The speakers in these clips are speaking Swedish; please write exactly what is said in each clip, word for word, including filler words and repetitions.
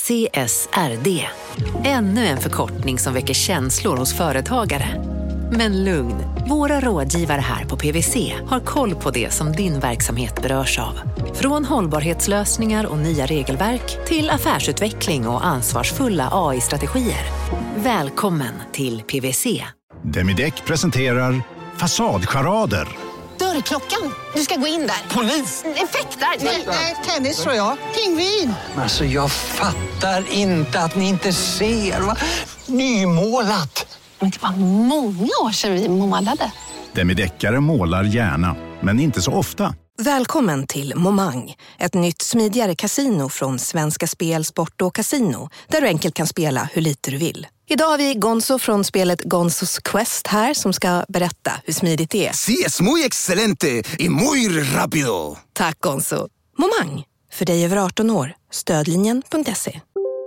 C S R D. Ännu en förkortning som väcker känslor hos företagare. Men lugn, våra rådgivare här på P W C har koll på det som din verksamhet berörs av. Från hållbarhetslösningar och nya regelverk till affärsutveckling och ansvarsfulla A I-strategier. Välkommen till P W C. Demideck presenterar Fasadcharader. Dörrklockan, du ska gå in där. Polis? Effektar? Nej, tennis tror jag. Pingvin. Alltså jag fattar inte att ni inte ser. Va? Nymålat. Men det var många år sedan vi målade. Demideckare målar gärna, men inte så ofta. Välkommen till Momang, ett nytt smidigare kasino från Svenska Spel, Sport och Casino, där du enkelt kan spela hur lite du vill. Idag har vi Gonzo från spelet Gonzos Quest här som ska berätta hur smidigt det är. Sí, es muy excelente y muy rápido. Tack Gonzo. Momang, för dig över arton år. Stödlinjen punkt se.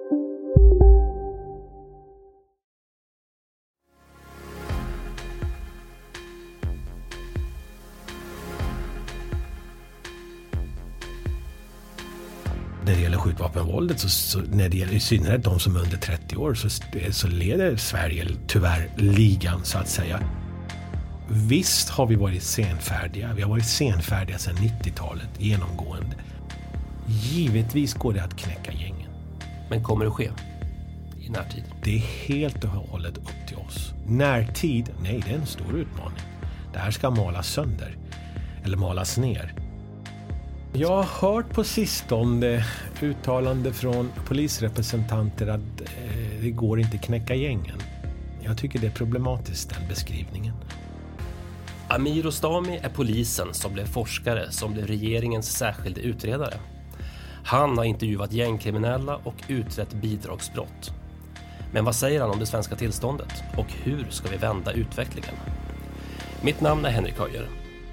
När det gäller skjutvapenvåldet, så, så när det gäller i synnerhet de som är under trettio år, så, så leder Sverige tyvärr ligan så att säga. Visst har vi varit senfärdiga. Vi har varit senfärdiga sedan nittiotalet genomgående. Givetvis går det att knäcka gängen. Men kommer det ske i närtid? Det är helt och hållet upp till oss. Närtid? Nej, det är en stor utmaning. Det här ska malas sönder. Eller malas ner. Jag har hört på sistone uttalande från polisrepresentanter att eh, det går inte knäcka gängen. Jag tycker det är problematiskt, den beskrivningen. Amir Rostami är polisen som blev forskare, som blev regeringens särskilde utredare. Han har intervjuat gängkriminella och utrett bidragsbrott. Men vad säger han om det svenska tillståndet? Och hur ska vi vända utvecklingen? Mitt namn är Henrik Höjer.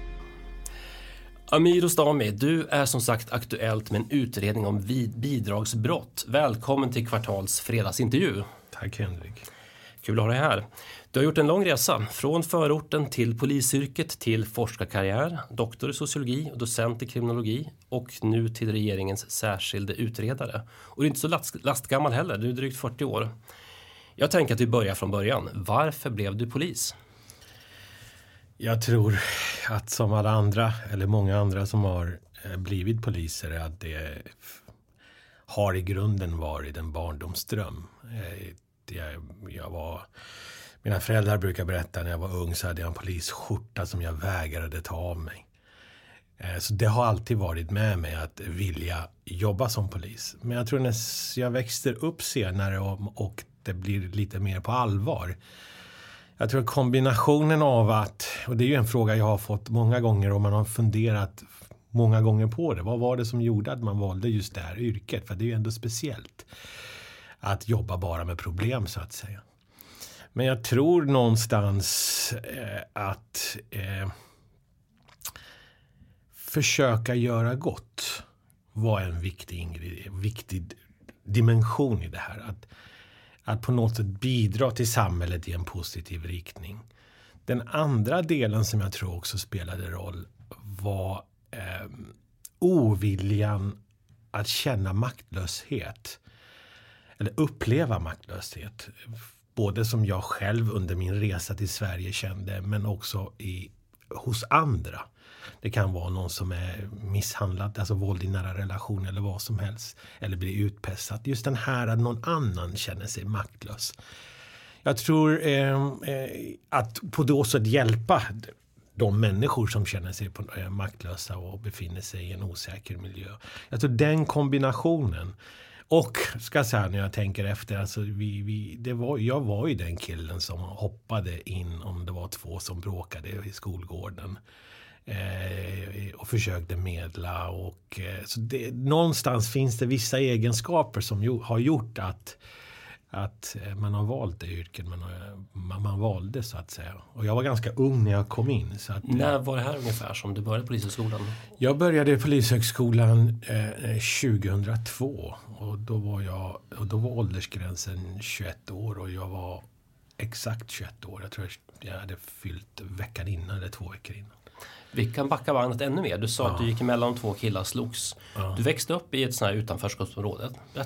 Amir Rostami, du är som sagt aktuellt med en utredning om bidragsbrott. Välkommen till Kvartals fredagsintervju. Tack Henrik. Kul att ha dig här. Du har gjort en lång resa från förorten till polisyrket till forskarkarriär, doktor i sociologi och docent i kriminologi och nu till regeringens särskilde utredare. Och du är inte så last, lastgammal heller, du är drygt fyrtio år. Jag tänker att vi börjar från början. Varför blev du polis? Jag tror att som alla andra, eller många andra som har blivit poliser, att det har i grunden varit en barndomsdröm. Jag, jag var, mina föräldrar brukar berätta när jag var ung så hade jag en polisskjorta som jag vägrade ta av mig. Så det har alltid varit med mig att vilja jobba som polis. Men jag tror när jag växte upp senare och, och det blir lite mer på allvar. Jag tror kombinationen av att, och det är ju en fråga jag har fått många gånger och man har funderat många gånger på det. Vad var det som gjorde att man valde just det här yrket? För det är ju ändå speciellt att jobba bara med problem så att säga. Men jag tror någonstans eh, att eh, försöka göra gott var en viktig, viktig dimension i det här. Att Att på något sätt bidra till samhället i en positiv riktning. Den andra delen som jag tror också spelade roll var eh, oviljan att känna maktlöshet. Eller uppleva maktlöshet. Både som jag själv under min resa till Sverige kände, men också i, hos andra. Det kan vara någon som är misshandlad, alltså våld i nära relation eller vad som helst. Eller blir utpressad. Just den här att någon annan känner sig maktlös. Jag tror eh, att på det sättet hjälpa de människor som känner sig på, eh, maktlösa och befinner sig i en osäker miljö. Jag tror den kombinationen. Och ska jag säga när jag tänker efter, alltså vi, vi, det var, jag var ju den killen som hoppade in om det var två som bråkade i skolgården. Eh, och försökte medla och eh, så det, någonstans finns det vissa egenskaper som jo, har gjort att, att eh, man har valt det yrket man, man, man valde så att säga. Och jag var ganska ung när jag kom in. Så att, när var det här ungefär som du började polishögskolan? Jag började i polishögskolan eh, tjugohundratvå och då var jag och då var åldersgränsen tjugoett år och jag var exakt tjugoett år. Jag tror jag hade fyllt veckan innan eller två veckor innan. Vi kan backa bandet ännu mer. Du sa ja. att du gick emellan två killar slogs. Ja. Du växte upp i ett sånt här utanförskapsområde. Berätta.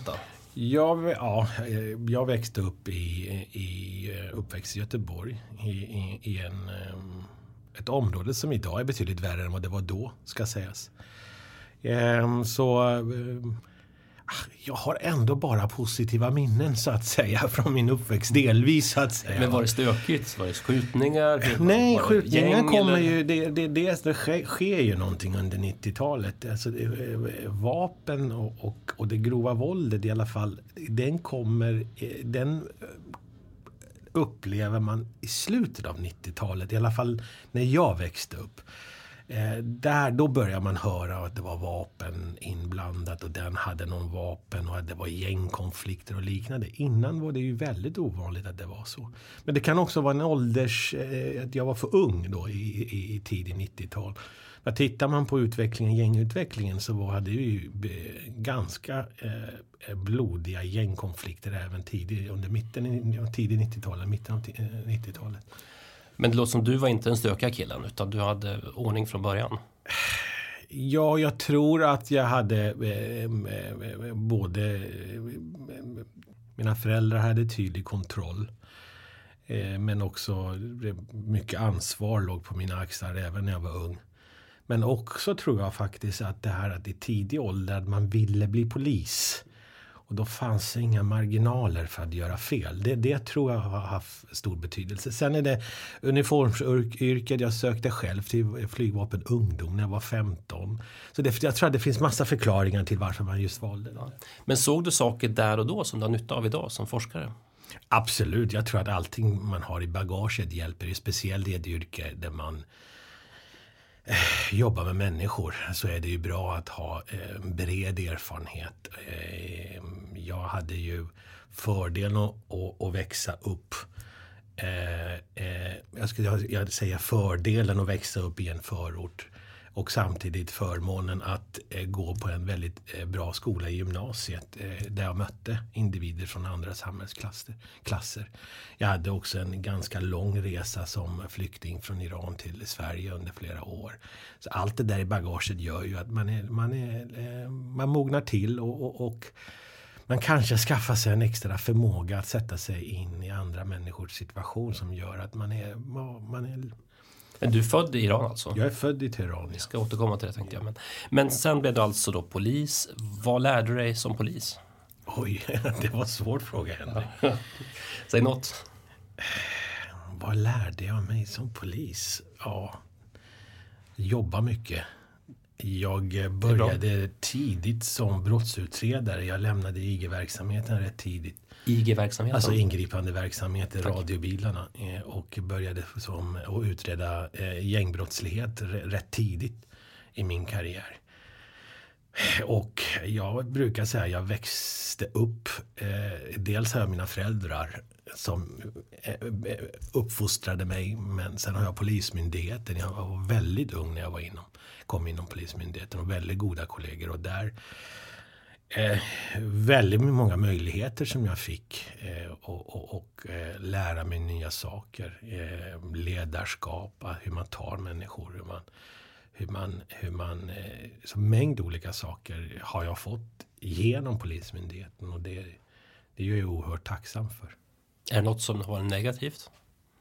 Jag, ja, jag växte upp i, i uppväxt i Göteborg i, i, i en, ett område som idag är betydligt värre än vad det var då, ska sägas. Så jag har ändå bara positiva minnen, så att säga, från min uppväxt, delvis, så att säga. Men var det stökigt? Var det skjutningar? Nej, var skjutningar kommer eller? ju, det, det, det, det sker, sker ju någonting under nittiotalet. Alltså, det, vapen och, och, och det grova våldet i alla fall, den kommer, den upplever man i slutet av nittiotalet, i alla fall när jag växte upp. Eh, där då börjar man höra att det var vapen inblandat och den hade någon vapen och att det var gängkonflikter och liknande. Innan var det ju väldigt ovanligt att det var så. Men det kan också vara en ålders, eh, att jag var för ung då i, i, i tidig nittiotal. Men tittar man på utvecklingen, gängutvecklingen, så var det ju ganska eh, blodiga gängkonflikter även tidigt under mitten, tidig nittiotalet, mitten av nittiotalet. Men det låter som du var inte en stökiga killen, utan du hade ordning från början. Ja, jag tror att jag hade eh, både eh, mina föräldrar hade tydlig kontroll, eh, men också mycket ansvar låg på mina axlar även när jag var ung. Men också tror jag faktiskt att det här att i tidig ålder att man ville bli polis. Och då fanns det inga marginaler för att göra fel. Det, det tror jag har haft stor betydelse. Sen är det uniformsyrket. Jag sökte själv till flygvapen ungdom när jag var femton. Så det, jag tror att det finns massa förklaringar till varför man just valde det. Men såg du saker där och då som du har nytta av idag som forskare? Absolut. Jag tror att allting man har i bagaget hjälper. Speciellt i ett yrke där man jobba med människor, så är det ju bra att ha eh, bred erfarenhet. Eh, jag hade ju fördelen att, att, att växa upp. Eh, eh, jag skulle jag säga fördelen att växa upp i en förort och samtidigt förmånen att eh, gå på en väldigt eh, bra skola i gymnasiet eh, där jag mötte individer från andra samhällsklasser. Klasser. Jag hade också en ganska lång resa som flykting från Iran till Sverige under flera år. Så allt det där i bagaget gör ju att man, är, man, är, eh, man mognar till och, och, och man kanske skaffar sig en extra förmåga att sätta sig in i andra människors situation som gör att man är... Man är Men du är född i Iran alltså? Jag är född i Teheran. Vi ska återkomma till det, tänkte jag. Men, men sen blev du alltså då polis. Vad lärde du dig som polis? Oj, det var en svår fråga, Henrik. Säg något. Vad lärde jag mig som polis? Ja, jobba mycket. Jag började tidigt som brottsutredare. Jag lämnade I G-verksamheten rätt tidigt. I G-verksamheten? Alltså ingripande verksamhet i radiobilarna. Och började som att utreda gängbrottslighet rätt tidigt i min karriär. Och jag brukar säga att jag växte upp. Dels har jag mina föräldrar som uppfostrade mig, men sen har jag polismyndigheten. Jag var väldigt ung när jag var inom, kom inom polismyndigheten och väldigt goda kollegor, och där eh, väldigt många möjligheter som jag fick eh, och, och, och eh, lära mig nya saker, eh, ledarskap, hur man tar människor, hur man hur man, hur man eh, så mängd olika saker har jag fått genom polismyndigheten, och det, det är jag oerhört tacksam för. Är det något som har varit negativt?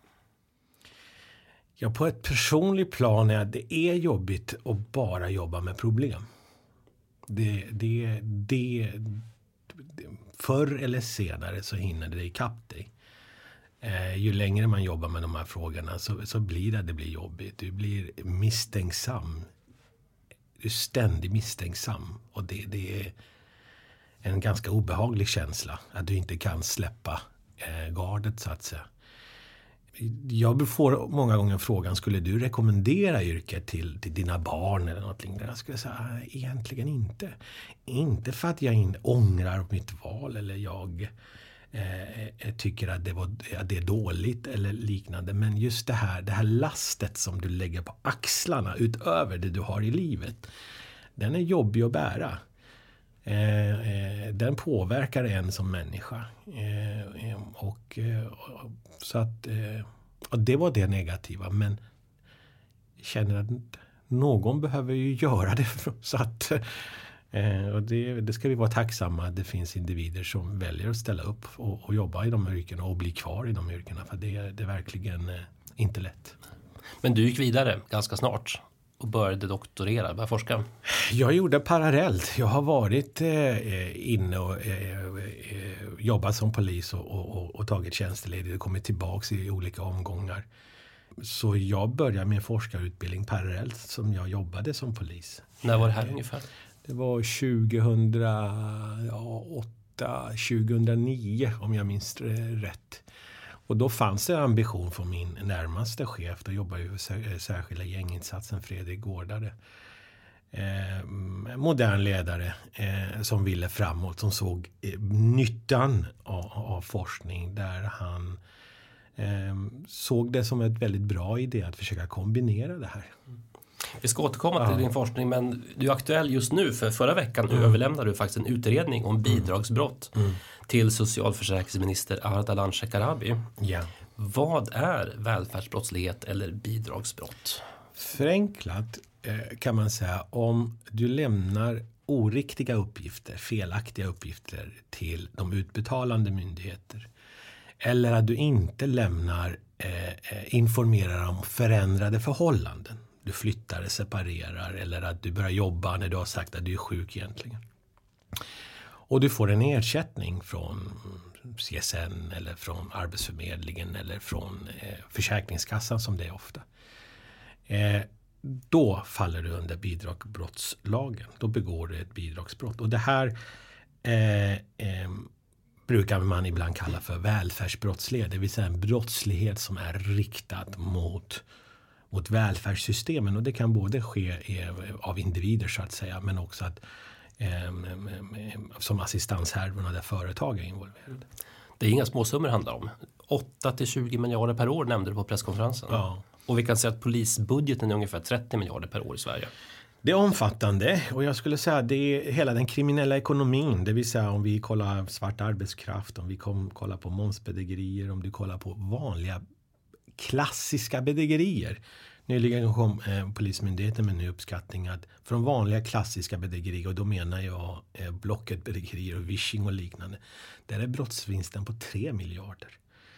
Ja, på ett personligt plan är det är jobbigt att bara jobba med problem. Det, det, det, det, förr eller senare så hinner det ikapp dig. Eh, ju längre man jobbar med de här frågorna så, så blir det, det blir jobbigt. Du blir misstänksam. Du är ständigt misstänksam. Och det, det är en ganska obehaglig känsla att du inte kan släppa eh, gardet, så att säga. Jag får många gånger frågan, skulle du rekommendera yrket till, till dina barn eller någonting? Där jag skulle säga, egentligen inte. Inte för att jag in, ångrar mitt val eller jag eh, tycker att det, var, att det är dåligt eller liknande. Men just det här, det här lastet som du lägger på axlarna utöver det du har i livet, den är jobbig att bära. Eh, eh, den påverkar en som människa. Eh, eh, och, eh, så att, eh, och det var det negativa. Men jag känner att någon behöver ju göra det. Så att Eh, och det, det ska vi vara tacksamma att det finns individer som väljer att ställa upp och, och jobba i de yrkena och bli kvar i de yrkena. För det, det är verkligen eh, inte lätt. Men du gick vidare ganska snart och började doktorera, började forska. Jag gjorde parallellt. Jag har varit eh, inne och eh, eh, jobbat som polis och, och, och tagit tjänstledigt och kommit tillbaka i olika omgångar. Så jag började min forskarutbildning parallellt som jag jobbade som polis. När var det här ungefär? Det var tjugohundraåtta tjugohundranio om jag minns rätt. Och då fanns det ambition för min närmaste chef. Då jobbade ju särskilda gänginsatsen Fredrik Gårdare. Eh, modern ledare eh, som ville framåt. Som såg eh, nyttan av, av forskning. Där han eh, såg det som ett väldigt bra idé att försöka kombinera det här. Vi ska återkomma till ja. din forskning, men du är aktuell just nu. För förra veckan mm. överlämnade du faktiskt en utredning om bidragsbrott mm. till socialförsäkringsminister Ardalan Shekarabi. Ja. Vad är välfärdsbrottslighet eller bidragsbrott? Förenklat eh, kan man säga, om du lämnar oriktiga uppgifter, felaktiga uppgifter till de utbetalande myndigheter, eller att du inte lämnar eh, informerar om förändrade förhållanden. Du flyttar, separerar eller att du börjar jobba när du har sagt att du är sjuk egentligen. Och du får en ersättning från C S N eller från Arbetsförmedlingen eller från eh, Försäkringskassan som det är ofta. Eh, då faller du under bidragsbrottslagen. Då begår du ett bidragsbrott. Och det här eh, eh, brukar man ibland kalla för välfärdsbrottslighet. Det vill säga en brottslighet som är riktad mot mot välfärdssystemen, och det kan både ske av individer så att säga, men också att eh, som assistanshärvorna där företag är involverade. Det är inga småsummor det handlar om. åtta till tjugo miljarder per år nämnde du på presskonferensen. Ja. Och vi kan säga att polisbudgeten är ungefär trettio miljarder per år i Sverige. Det är omfattande, och jag skulle säga att det är hela den kriminella ekonomin. Det vill säga om vi kollar svart arbetskraft, om vi kom, kollar på momsbedrägerier, om du kollar på vanliga klassiska bedrägerier. Nyligen kom eh, Polismyndigheten med en ny uppskattning att från vanliga klassiska bedrägerier, och då menar jag eh, Blocket-bedrägerier och vishing och liknande, där är brottsvinsten på tre miljarder.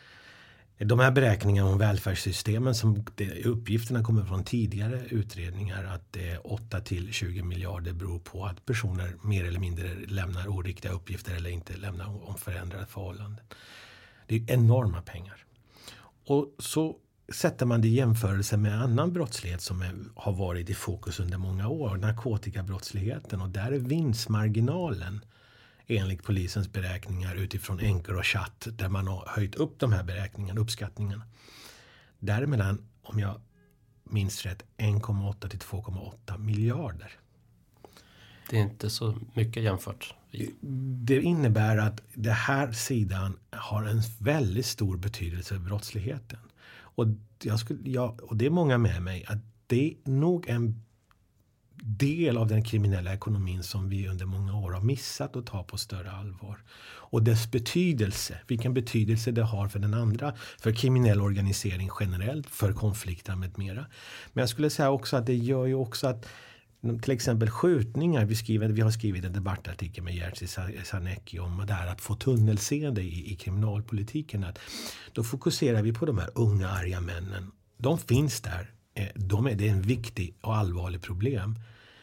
De här beräkningarna om välfärdssystemen, som det, uppgifterna kommer från tidigare utredningar, att eh, åtta till tjugo miljarder beror på att personer mer eller mindre lämnar oriktiga uppgifter eller inte lämnar om förändrade förhållanden. Det är enorma pengar. Och så sätter man det i jämförelse med annan brottslighet som är, har varit i fokus under många år, narkotikabrottsligheten, och där är vinstmarginalen enligt polisens beräkningar utifrån Encro och Chat, där man har höjt upp de här beräkningarna, uppskattningarna. Däremellan, om jag minns rätt, en komma åtta till två komma åtta miljarder. Det är inte så mycket jämfört. Det innebär att det här sidan har en väldigt stor betydelse för brottsligheten. Och, jag skulle, jag, och det är många med mig att det är nog en del av den kriminella ekonomin som vi under många år har missat att ta på större allvar. Och dess betydelse, vilken betydelse det har för den andra, för kriminell organisering generellt, för konflikter med mera. Men jag skulle säga också att det gör ju också att till exempel skjutningar, vi, skriver, vi har skrivit en debattartikel med Jerzy Sarnecki om det här att få tunnelseende i, i kriminalpolitiken. Att då fokuserar vi på de här unga arga männen. De finns där. De är, det är en viktig och allvarlig problem.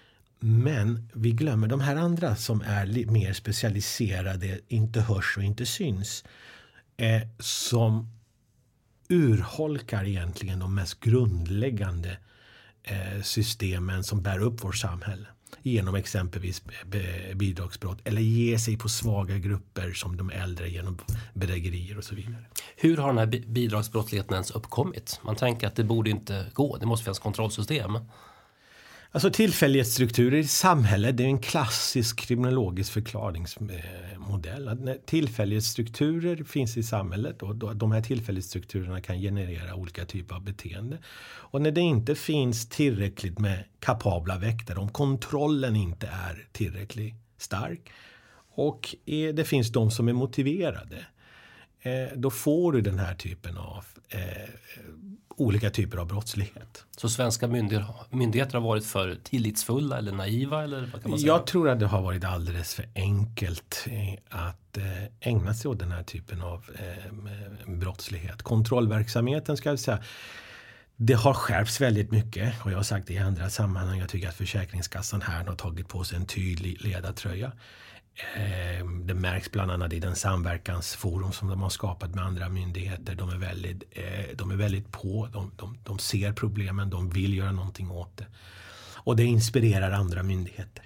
Men vi glömmer de här andra som är mer specialiserade, inte hörs och inte syns. Eh, som urholkar egentligen de mest grundläggande systemen som bär upp vårt samhälle genom exempelvis bidragsbrott, eller ge sig på svaga grupper som de äldre genom bedrägerier och så vidare. Hur har den här bidragsbrottsligheten ens uppkommit? Man tänker att det borde inte gå, det måste finnas kontrollsystem. Alltså tillfällighetsstrukturer i samhället, det är en klassisk kriminologisk förklaringsmodell. Att när tillfällighetsstrukturer finns i samhället, och då, de här tillfällighetsstrukturerna kan generera olika typer av beteende. Och när det inte finns tillräckligt med kapabla väktare, om kontrollen inte är tillräckligt stark, och är, det finns de som är motiverade, eh, då får du den här typen av eh, olika typer av brottslighet. Så svenska myndigheter, myndigheter har varit för tillitsfulla eller naiva? Eller vad kan man säga? Jag tror att det har varit alldeles för enkelt att eh, ägna sig åt den här typen av eh, brottslighet. Kontrollverksamheten ska jag säga, det har skärpts väldigt mycket, och jag har sagt det i andra sammanhang. Jag tycker att Försäkringskassan här har tagit på sig en tydlig ledartröja. Det märks bland annat i den samverkansforum som de har skapat med andra myndigheter. De är väldigt, de är väldigt på, de, de, de ser problemen, de vill göra någonting åt det. Och det inspirerar andra myndigheter.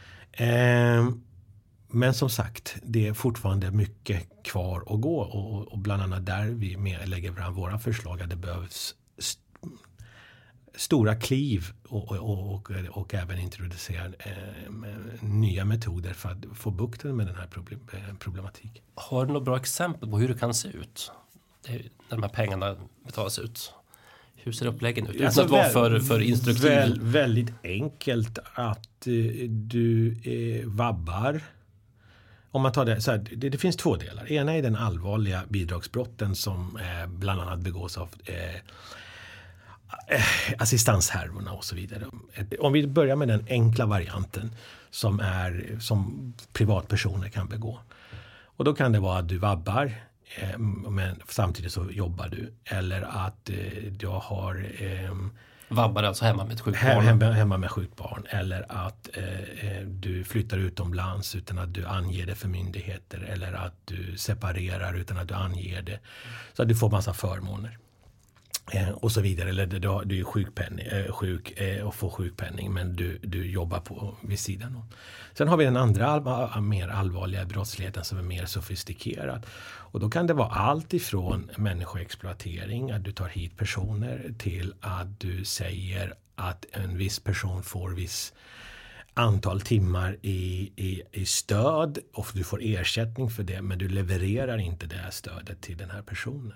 Men som sagt, det är fortfarande mycket kvar att gå, och, och bland annat där vi med lägger fram våra förslag att det behövs st- stora kliv och, och, och, och även introducera eh, nya metoder för att få bukten med den här problem, problematiken. Har du några bra exempel på hur det kan se ut när de här pengarna betalas ut? Hur ser uppläggen ut? Utan alltså, att vara för, för instruktiv. Väl, väldigt enkelt att eh, du eh, vabbar. Om man tar det, så här, det, det finns två delar. Ena är den allvarliga bidragsbrotten som eh, bland annat begås av eh, assistanshärvorna och så vidare. Om vi börjar med den enkla varianten som, är, som privatpersoner kan begå. Och då kan det vara att du vabbar, eh, men samtidigt så jobbar du. Eller att eh, du har... Eh, vabbar alltså hemma med ett sjukt barn. Hemma, hemma med sjukt barn. Eller att eh, du flyttar utomlands utan att du anger det för myndigheter. Eller att du separerar utan att du anger det. Så att du får massa förmåner. Eh, och så vidare. Eller du, du är sjukpenning, eh, sjuk eh, och får sjukpenning, men du, du jobbar på vid sidan om. Sen har vi den andra all, mer allvarliga brottsligheten som är mer sofistikerad. Och då kan det vara allt ifrån människoexploatering, att du tar hit personer, till att du säger att en viss person får viss antal timmar i, i, i stöd och du får ersättning för det, men du levererar inte det här stödet till den här personen.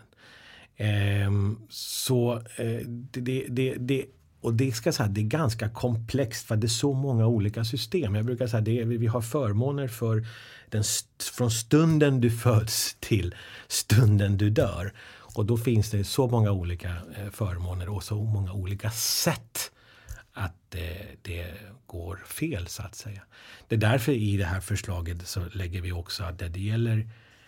Um, så uh, det, det, det, och det ska säga, det är ganska komplext för det är så många olika system. Jag brukar säga det, vi har förmåner för den st- från stunden du föds till stunden du dör. Och då finns det så många olika uh, förmåner och så många olika sätt att det, det går fel, så att säga. Det är därför i det här förslaget så lägger vi också att det gäller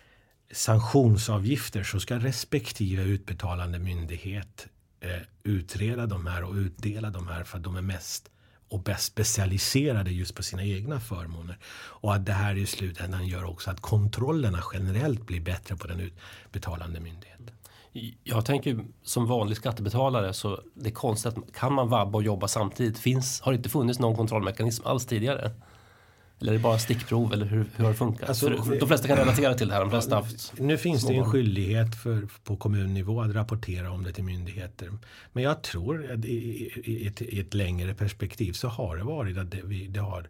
sanktionsavgifter, så ska respektive utbetalande myndighet eh, utreda de här och utdela de här, för att de är mest och bäst specialiserade just på sina egna förmåner. Och att det här i slutändan gör också att kontrollerna generellt blir bättre på den utbetalande myndigheten. Jag tänker som vanlig skattebetalare, så det är konstigt att kan man vabba och jobba samtidigt? Finns, har det inte funnits någon kontrollmekanism alls tidigare? Eller är det bara stickprov, eller hur, hur har det funkat? Alltså, för de flesta kan relatera till det här. De flesta haft nu finns det en barn. skyldighet för, på kommunnivå att rapportera om det till myndigheter. Men jag tror att i, i, ett, i ett längre perspektiv så har det varit att det, vi, det, har,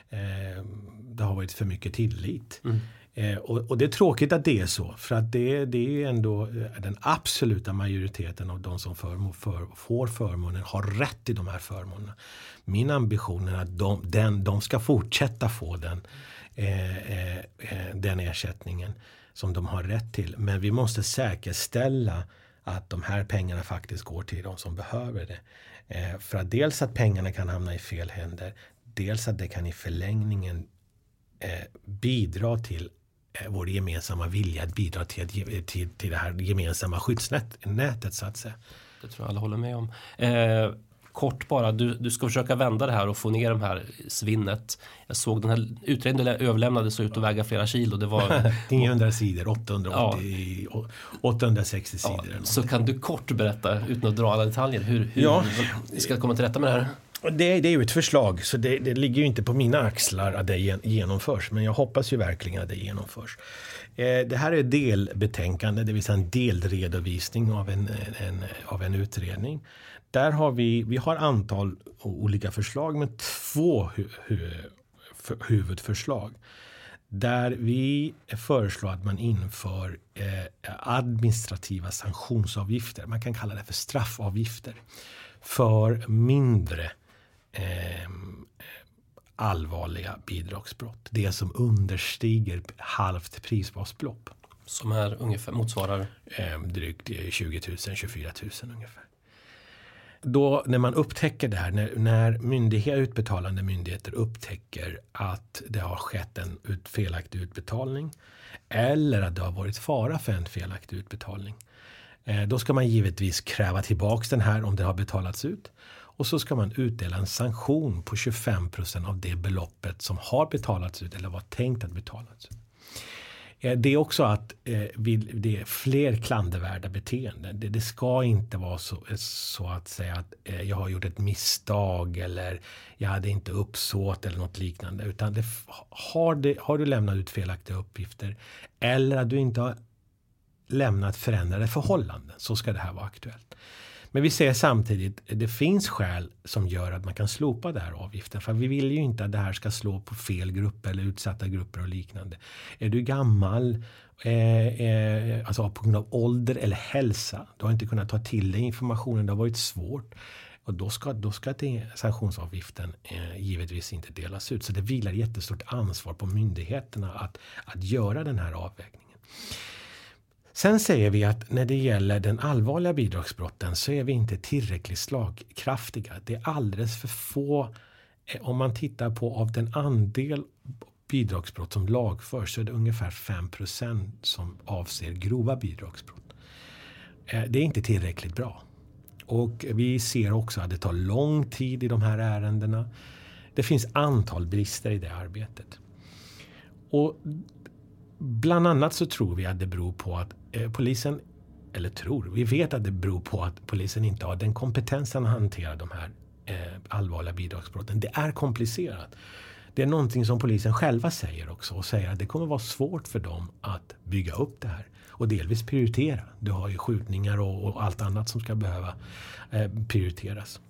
eh, det har varit för mycket tillit. Mm. Eh, och, och det är tråkigt att det är så. För att det, det är ändå den absoluta majoriteten av de som för, för, får förmånen har rätt till de här förmånerna. Min ambition är att de, den, de ska fortsätta få den, eh, eh, den ersättningen som de har rätt till. Men vi måste säkerställa att de här pengarna faktiskt går till de som behöver det. Eh, för att dels att pengarna kan hamna i fel händer. Dels att det kan i förlängningen eh, bidra till eh, vår gemensamma vilja att bidra till, till, till det här gemensamma skyddsnätet, så att säga. Det tror jag alla håller med om. Eh, Kort bara, du, du ska försöka vända det här och få ner de här svinnet. Jag såg den här utredningen överlämnade så ut att väga flera kilo. Det var niohundra sidor, åttahundraåttio, ja. åttahundrasextio sidor. Ja, så kan du kort berätta, utan att dra alla detaljer, hur, hur ja. vi ska komma till rätta med det här? Det, det är ju ett förslag, så det, det ligger ju inte på mina axlar att det genomförs. Men jag hoppas ju verkligen att det genomförs. Eh, det här är ett delbetänkande, det vill säga en delredovisning av en, en, av en utredning. Där har vi, vi har antal olika förslag, med två hu, hu, huvudförslag. Där vi föreslår att man inför eh, administrativa sanktionsavgifter. Man kan kalla det för straffavgifter. För mindre eh, allvarliga bidragsbrott. Det som understiger halvt prisbasbelopp. Som är ungefär motsvarar? Eh, drygt tjugo tusen, tjugofyra tusen ungefär. Då när man upptäcker det här, när, när myndighet, utbetalande myndigheter upptäcker att det har skett en ut, felaktig utbetalning eller att det har varit fara för en felaktig utbetalning, eh, då ska man givetvis kräva tillbaka den här om det har betalats ut. Och så ska man utdela en sanktion på tjugofem procent av det beloppet som har betalats ut eller var tänkt att betalas ut. Det är också att eh, det är fler klandervärda beteenden. Det, det ska inte vara så, så att säga att eh, jag har gjort ett misstag eller jag hade inte uppsåt eller något liknande. Utan det, har, det, har du lämnat ut felaktiga uppgifter eller att du inte har lämnat förändrade förhållanden, så ska det här vara aktuellt. Men vi säger samtidigt att det finns skäl som gör att man kan slopa det här avgiften. För vi vill ju inte att det här ska slå på fel grupper eller utsatta grupper och liknande. Är du gammal, eh, eh, alltså på grund av ålder eller hälsa, du har inte kunnat ta till dig informationen, det har varit svårt. Och då ska, då ska det, sanktionsavgiften eh, givetvis inte delas ut. Så det vilar jättestort ansvar på myndigheterna att, att göra den här avvägningen. Sen säger vi att när det gäller den allvarliga bidragsbrotten så är vi inte tillräckligt slagkraftiga. Det är alldeles för få, om man tittar på av den andel bidragsbrott som lagförs så är det ungefär fem procent som avser grova bidragsbrott. Det är inte tillräckligt bra. Och vi ser också att det tar lång tid i de här ärendena. Det finns antal brister i det arbetet. Och bland annat så tror vi att det beror på att eh, polisen, eller tror, vi vet att det beror på att polisen inte har den kompetensen att hantera de här eh, allvarliga bidragsbrotten. Det är komplicerat. Det är någonting som polisen själva säger också och säger att det kommer vara svårt för dem att bygga upp det här och delvis prioritera. Du har ju skjutningar och, och allt annat som ska behöva eh, prioriteras.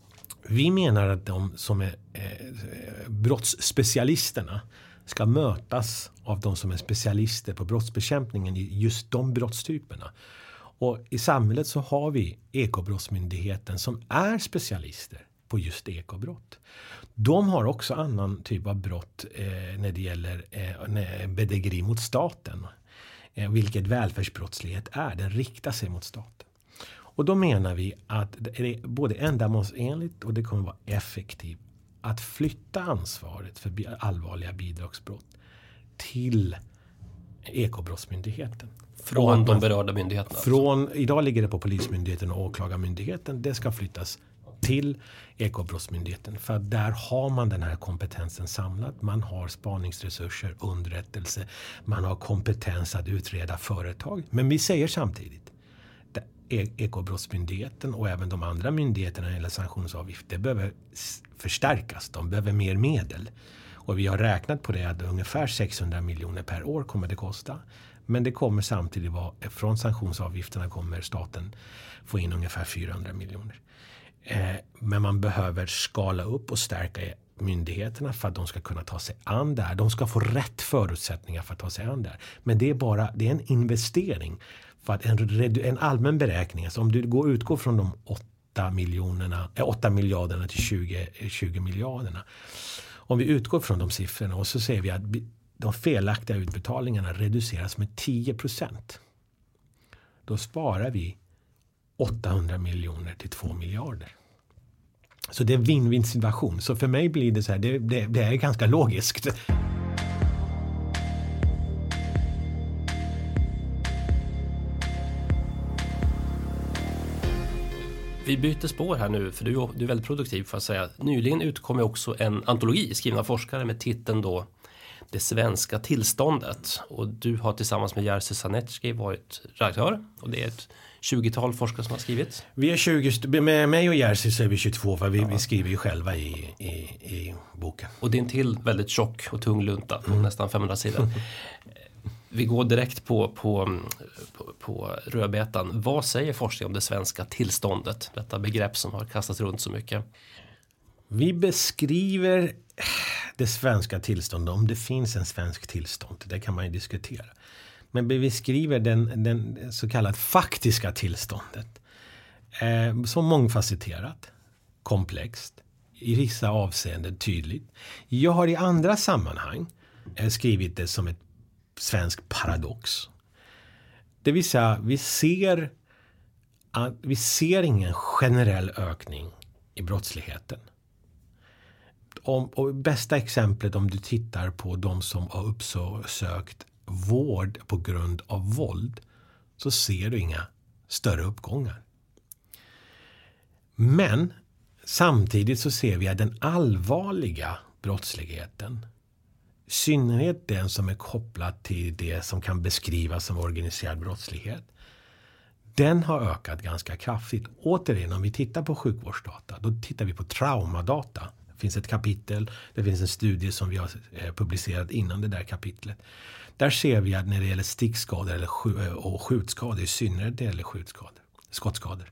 Vi menar att de som är eh, brottsspecialisterna ska mötas av de som är specialister på brottsbekämpningen i just de brottstyperna. Och i samhället så har vi Ekobrottsmyndigheten som är specialister på just ekobrott. De har också annan typ av brott eh, när det gäller eh, bedrägeri mot staten. Eh, vilket välfärdsbrottslighet är. Den riktar sig mot staten. Och då menar vi att det är både ändamålsenligt och det kommer vara effektivt att flytta ansvaret för allvarliga bidragsbrott till Ekobrottsmyndigheten. Från de berörda myndigheterna? Från, alltså. Idag ligger det på Polismyndigheten och Åklagarmyndigheten. Det ska flyttas till Ekobrottsmyndigheten. För där har man den här kompetensen samlad. Man har spaningsresurser, underrättelse. Man har kompetens att utreda företag. Men vi säger samtidigt Ekobrottsmyndigheten och även de andra myndigheterna eller sanktionsavgifter behöver förstärkas. De behöver mer medel. Och vi har räknat på det att ungefär sexhundra miljoner per år kommer det kosta. Men det kommer samtidigt vara, från sanktionsavgifterna kommer staten få in ungefär fyrahundra miljoner. Eh, men man behöver skala upp och stärka myndigheterna för att de ska kunna ta sig an där. De ska få rätt förutsättningar för att ta sig an där. Men det är bara det är en investering. För att en, en allmän beräkning, alltså om du går, utgår från de åtta, miljonerna, äh, åtta miljarderna till tjugo, tjugo miljarderna. Om vi utgår från de siffrorna och så säger vi att de felaktiga utbetalningarna reduceras med tio procent. Då sparar vi åttahundra miljoner till två miljarder. Så det är en win-win situation. Så för mig blir det så här, det, det, det är ganska logiskt. Vi byter spår här nu, för du, du är väldigt produktiv för att säga. Nyligen utkom också en antologi skriven av forskare med titeln då Det svenska tillståndet. Och du har tillsammans med Jerzy Sarnecki varit redaktör. Och det är ett tjugotal forskare som har skrivit. Vi är tjugo, med mig och Jerzy så är vi tjugotvå, för vi, ja. vi skriver ju själva i, i, i boken. Och det är en till väldigt tjock och tung lunta på mm. nästan femhundra sidor. Vi går direkt på, på, på, på rödbetan. Vad säger forskning om det svenska tillståndet? Detta begrepp som har kastats runt så mycket. Vi beskriver det svenska tillståndet. Om det finns en svensk tillstånd, det kan man ju diskutera. Men vi beskriver den, den så kallade faktiska tillståndet. Eh, som mångfacetterat, komplext, i vissa avseenden tydligt. Jag har i andra sammanhang eh, skrivit det som ett svensk paradox. Det vill säga, vi ser, att vi ser ingen generell ökning i brottsligheten. Om, och bästa exemplet om du tittar på de som har uppsökt vård på grund av våld, så ser du inga större uppgångar. Men samtidigt så ser vi att den allvarliga brottsligheten, i synnerhet den som är kopplad till det som kan beskrivas som organiserad brottslighet, den har ökat ganska kraftigt. Återigen, om vi tittar på sjukvårdsdata, då tittar vi på traumadata. Det finns ett kapitel, det finns en studie som vi har publicerat innan det där kapitlet. Där ser vi att när det gäller stickskador eller sk- och skjutskador, i synnerhet det gäller skjutskador, skottskador,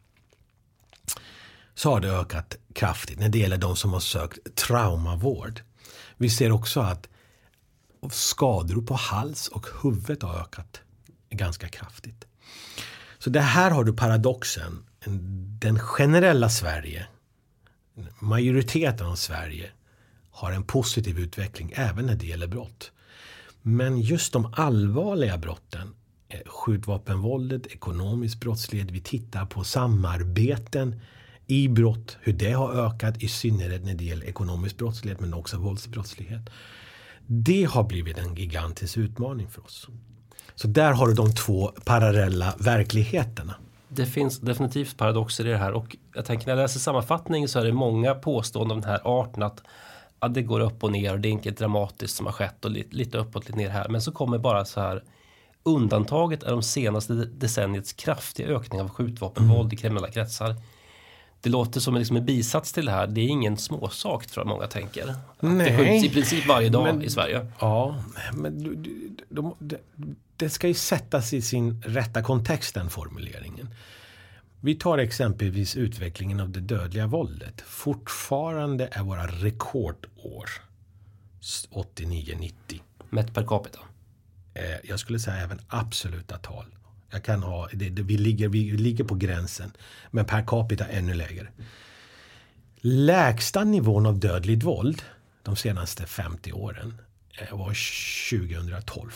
så har det ökat kraftigt när det gäller de som har sökt traumavård. Vi ser också att skador på hals och huvudet har ökat ganska kraftigt. Så det här har du paradoxen. Den generella Sverige, majoriteten av Sverige, har en positiv utveckling även när det gäller brott. Men just de allvarliga brotten, skjutvapenvåldet, ekonomisk brottslighet, vi tittar på samarbeten i brott, hur det har ökat i synnerhet när det gäller ekonomisk brottslighet men också våldsbrottslighet. Det har blivit en gigantisk utmaning för oss. Så där har du de två parallella verkligheterna. Det finns definitivt paradoxer i det här, och jag tänker när jag läser sammanfattning så är det många påståenden av den här arten att, att det går upp och ner och det är inte dramatiskt som har skett och lite, lite uppåt, lite ner här. Men så kommer bara så här, undantaget är de senaste decenniets kraftiga ökning av skjutvapenvåld mm. i kriminella kretsar. Det låter som en, liksom en bisats till det här. Det är ingen småsak, tror jag många tänker. Nej, det skjuts i princip varje dag men, i Sverige. Ja, men de, de, de, det ska ju sättas i sin rätta kontext, den formuleringen. Vi tar exempelvis utvecklingen av det dödliga våldet. Fortfarande är våra rekordår åttionio nittio. Mätt per capita? Eh, jag skulle säga även absoluta tal. Jag kan ha, det, det, vi, ligger, vi ligger på gränsen, men per capita ännu lägre. Lägsta nivån av dödligt våld de senaste femtio åren var tjugohundratolv.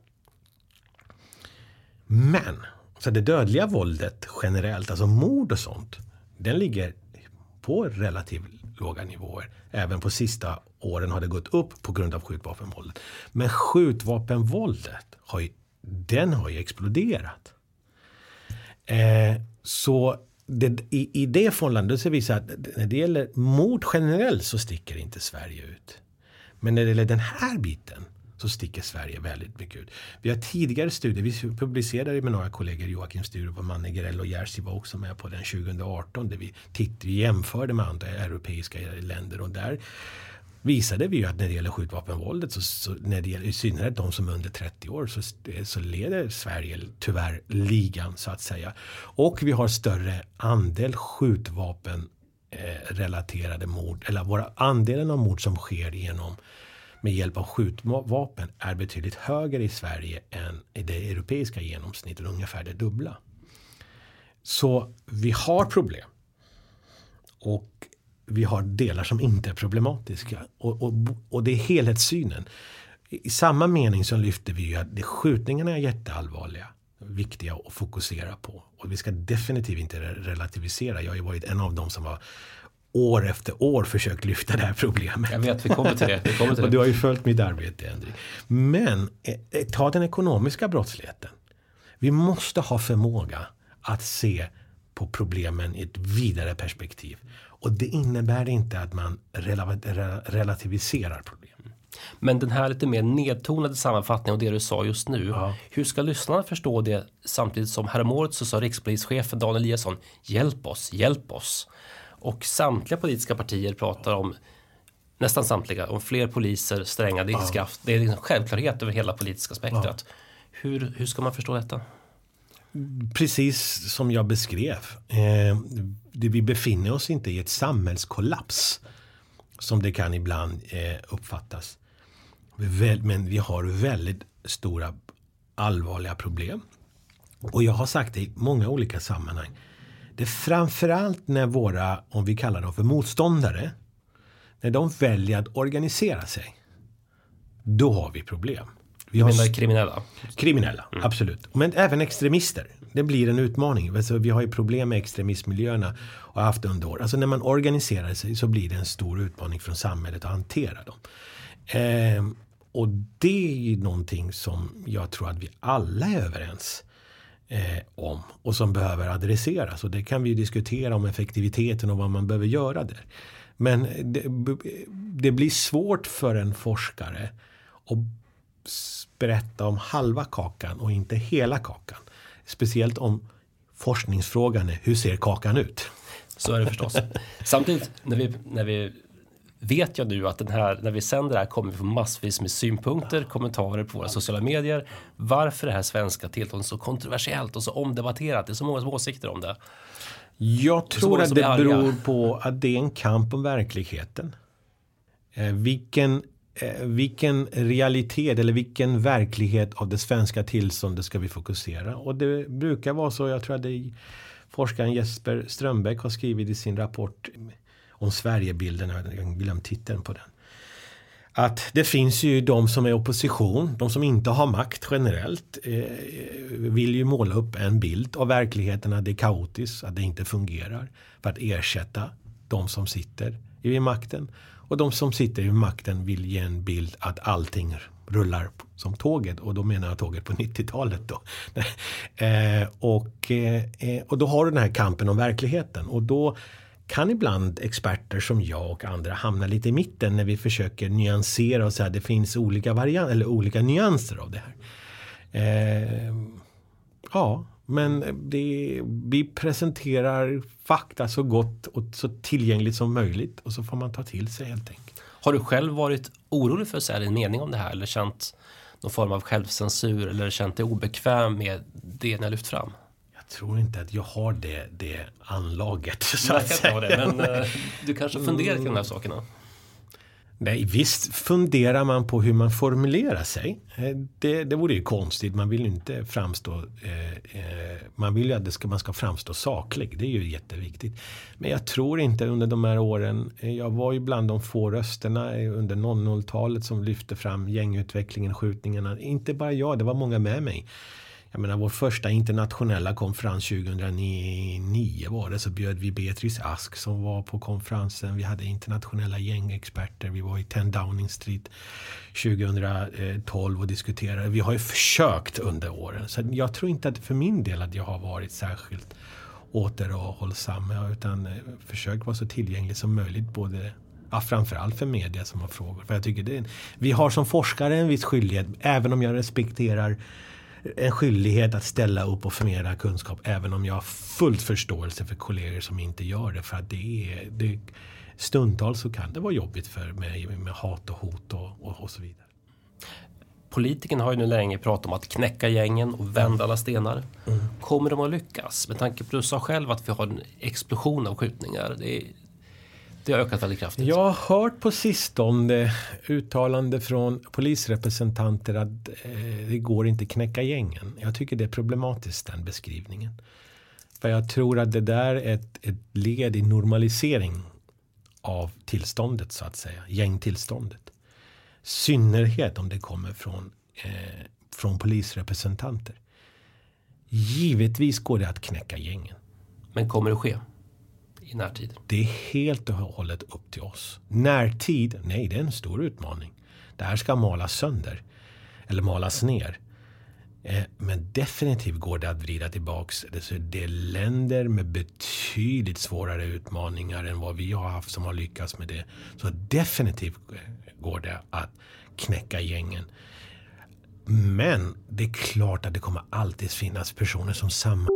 Men så det dödliga våldet generellt, alltså mord och sånt, den ligger på relativt låga nivåer. Även på sista åren har det gått upp på grund av skjutvapenvåldet. Men skjutvapenvåldet har ju, den har ju exploderat. Eh, så det, i, i det förhållandet så visar att när det gäller mord generellt så sticker inte Sverige ut. Men när det gäller den här biten så sticker Sverige väldigt mycket ut. Vi har tidigare studier, vi publicerade med några kollegor, Joakim Sturup och Manne Grell och Jerzy var också med på den tjugoarton, där vi, titt, vi jämförde med andra europeiska länder, och där visade vi ju att när det gäller skjutvapenvåldet, så, så när det gäller i synnerhet de som är under trettio år, så, så leder Sverige tyvärr ligan, så att säga. Och vi har större andel skjutvapen eh, relaterade mord, eller våra andelen av mord som sker genom med hjälp av skjutvapen är betydligt högre i Sverige än i det europeiska genomsnittet, ungefär det dubbla. Så vi har problem. Och vi har delar som inte är problematiska. Och, och, och det är helhetssynen. I samma mening så lyfter vi ju att de skjutningarna är jätteallvarliga, viktiga att fokusera på. Och vi ska definitivt inte relativisera. Jag har ju varit en av dem som har år efter år försökt lyfta det här problemet. Jag vet, vi kommer till det. Vi kommer till det. Och du har ju följt mitt arbete, Henrik. Men eh, ta den ekonomiska brottsligheten. Vi måste ha förmåga att se på problemen i ett vidare perspektiv. Och det innebär inte att man rel- relativiserar problem. Men den här lite mer nedtonade sammanfattningen av det du sa just nu. Ja. Hur ska lyssnarna förstå det samtidigt som häromåret så sa rikspolischefen Dan Eliasson, hjälp oss, hjälp oss. Och samtliga politiska partier pratar om, nästan samtliga, om fler poliser, strängare livskraft. Ja. Det är en självklarhet över hela politiska spektrat. Ja. Hur, hur ska man förstå detta? Precis som jag beskrev. Eh, det, vi befinner oss inte i ett samhällskollaps som det kan ibland eh, uppfattas. Men vi har väldigt stora allvarliga problem. Och jag har sagt det i många olika sammanhang. Det är framförallt när våra, om vi kallar dem för motståndare, när de väljer att organisera sig, då har vi problem. Vi har menar kriminella? Kriminella, mm. absolut. Men även extremister. Det blir en utmaning. Alltså, vi har ju problem med extremistmiljöerna och har haft det under år. Alltså när man organiserar sig så blir det en stor utmaning från samhället att hantera dem. Eh, och det är ju någonting som jag tror att vi alla är överens eh, om och som behöver adresseras. Och det kan vi diskutera om effektiviteten och vad man behöver göra där. Men det, det blir svårt för en forskare att berätta om halva kakan och inte hela kakan. Speciellt om forskningsfrågan är hur ser kakan ut? Så är det förstås. Samtidigt när vi, när vi vet jag nu att den här, när vi sänder det här kommer vi få massvis med synpunkter, kommentarer på våra sociala medier. Varför det här svenska tillståndet så kontroversiellt och så omdebatterat? Det är så många åsikter om det. Jag tror att det beror på att det är en kamp om verkligheten. Eh, vilken, eh, vilken realitet eller vilken verklighet av det svenska tillståndet ska vi fokusera? Och det brukar vara så, jag tror att det är forskaren Jesper Strömbäck har skrivit i sin rapport om Sverigebilden, jag har glömt titeln på den. Att det finns ju de som är opposition, de som inte har makt generellt, eh, vill ju måla upp en bild av verkligheten att det är kaotiskt, att det inte fungerar, för att ersätta de som sitter i makten. Och de som sitter i makten vill ge en bild att allting rullar som tåget, och då menar jag tåget på nittiotalet då. eh, och, eh, och då har du den här kampen om verkligheten, och då kan ibland experter som jag och andra hamna lite i mitten när vi försöker nyansera och säga att det finns olika varianter eller olika nyanser av det här. Eh, ja, men det, vi presenterar fakta så gott och så tillgängligt som möjligt, och så får man ta till sig helt enkelt. Har du själv varit orolig för att säga din mening om det här, eller känt någon form av självcensur, eller känt dig obekväm med det ni har lyft fram? Jag tror inte att jag har det, det anlaget. Så jag att kan säga. det, men uh, du kanske funderar kring de här sakerna? Nej, visst funderar man på hur man formulerar sig. Det, det vore ju konstigt. Man vill ju inte framstå... Eh, eh, man vill ju att det ska, man ska framstå saklig. Det är ju jätteviktigt. Men jag tror inte under de här åren... Jag var ju bland de få rösterna under noll noll-talet som lyfte fram gängutvecklingen, skjutningarna. Inte bara jag, det var många med mig. Jag menar, vår första internationella konferens tjugohundranio var det, så bjöd vi Beatrice Ask som var på konferensen. Vi hade internationella gängexperter. Vi var i tio Downing Street tjugotolv och diskuterade. Vi har ju försökt under åren. Så jag tror inte att för min del att jag har varit särskilt återhållsam, utan försökt vara så tillgänglig som möjligt, både... Ja, framförallt för media som har frågor. För jag tycker det är, vi har som forskare en viss skyldighet, även om jag respekterar en skyldighet att ställa upp och förmedla kunskap, även om jag har fullt förståelse för kollegor som inte gör det, för att det är det, stundtals så kan det vara jobbigt för mig med hat och hot och, och, och så vidare. Politikerna har ju nu länge pratat om att knäcka gängen och vända alla stenar. Mm. Kommer de att lyckas? Med tanke på att du sa själv att vi har en explosion av skjutningar. Det är Det har ökat väldigt kraftigt. Jag har hört på sistone uttalande från polisrepresentanter att eh, det går inte knäcka gängen. Jag tycker det är problematiskt, den beskrivningen. För jag tror att det där är ett, ett led i normalisering av tillståndet, så att säga. Gängtillståndet. Synnerhet om det kommer från, eh, från polisrepresentanter. Givetvis går det att knäcka gängen. Men kommer det ske i närtid? Det är helt och hållet upp till oss. Närtid, nej, det är en stor utmaning. Det här ska malas sönder. Eller malas ner. Eh, men definitivt går det att vrida tillbaks. Det är länder med betydligt svårare utmaningar än vad vi har haft som har lyckats med det. Så definitivt går det att knäcka gängen. Men det är klart att det kommer alltid finnas personer som samma...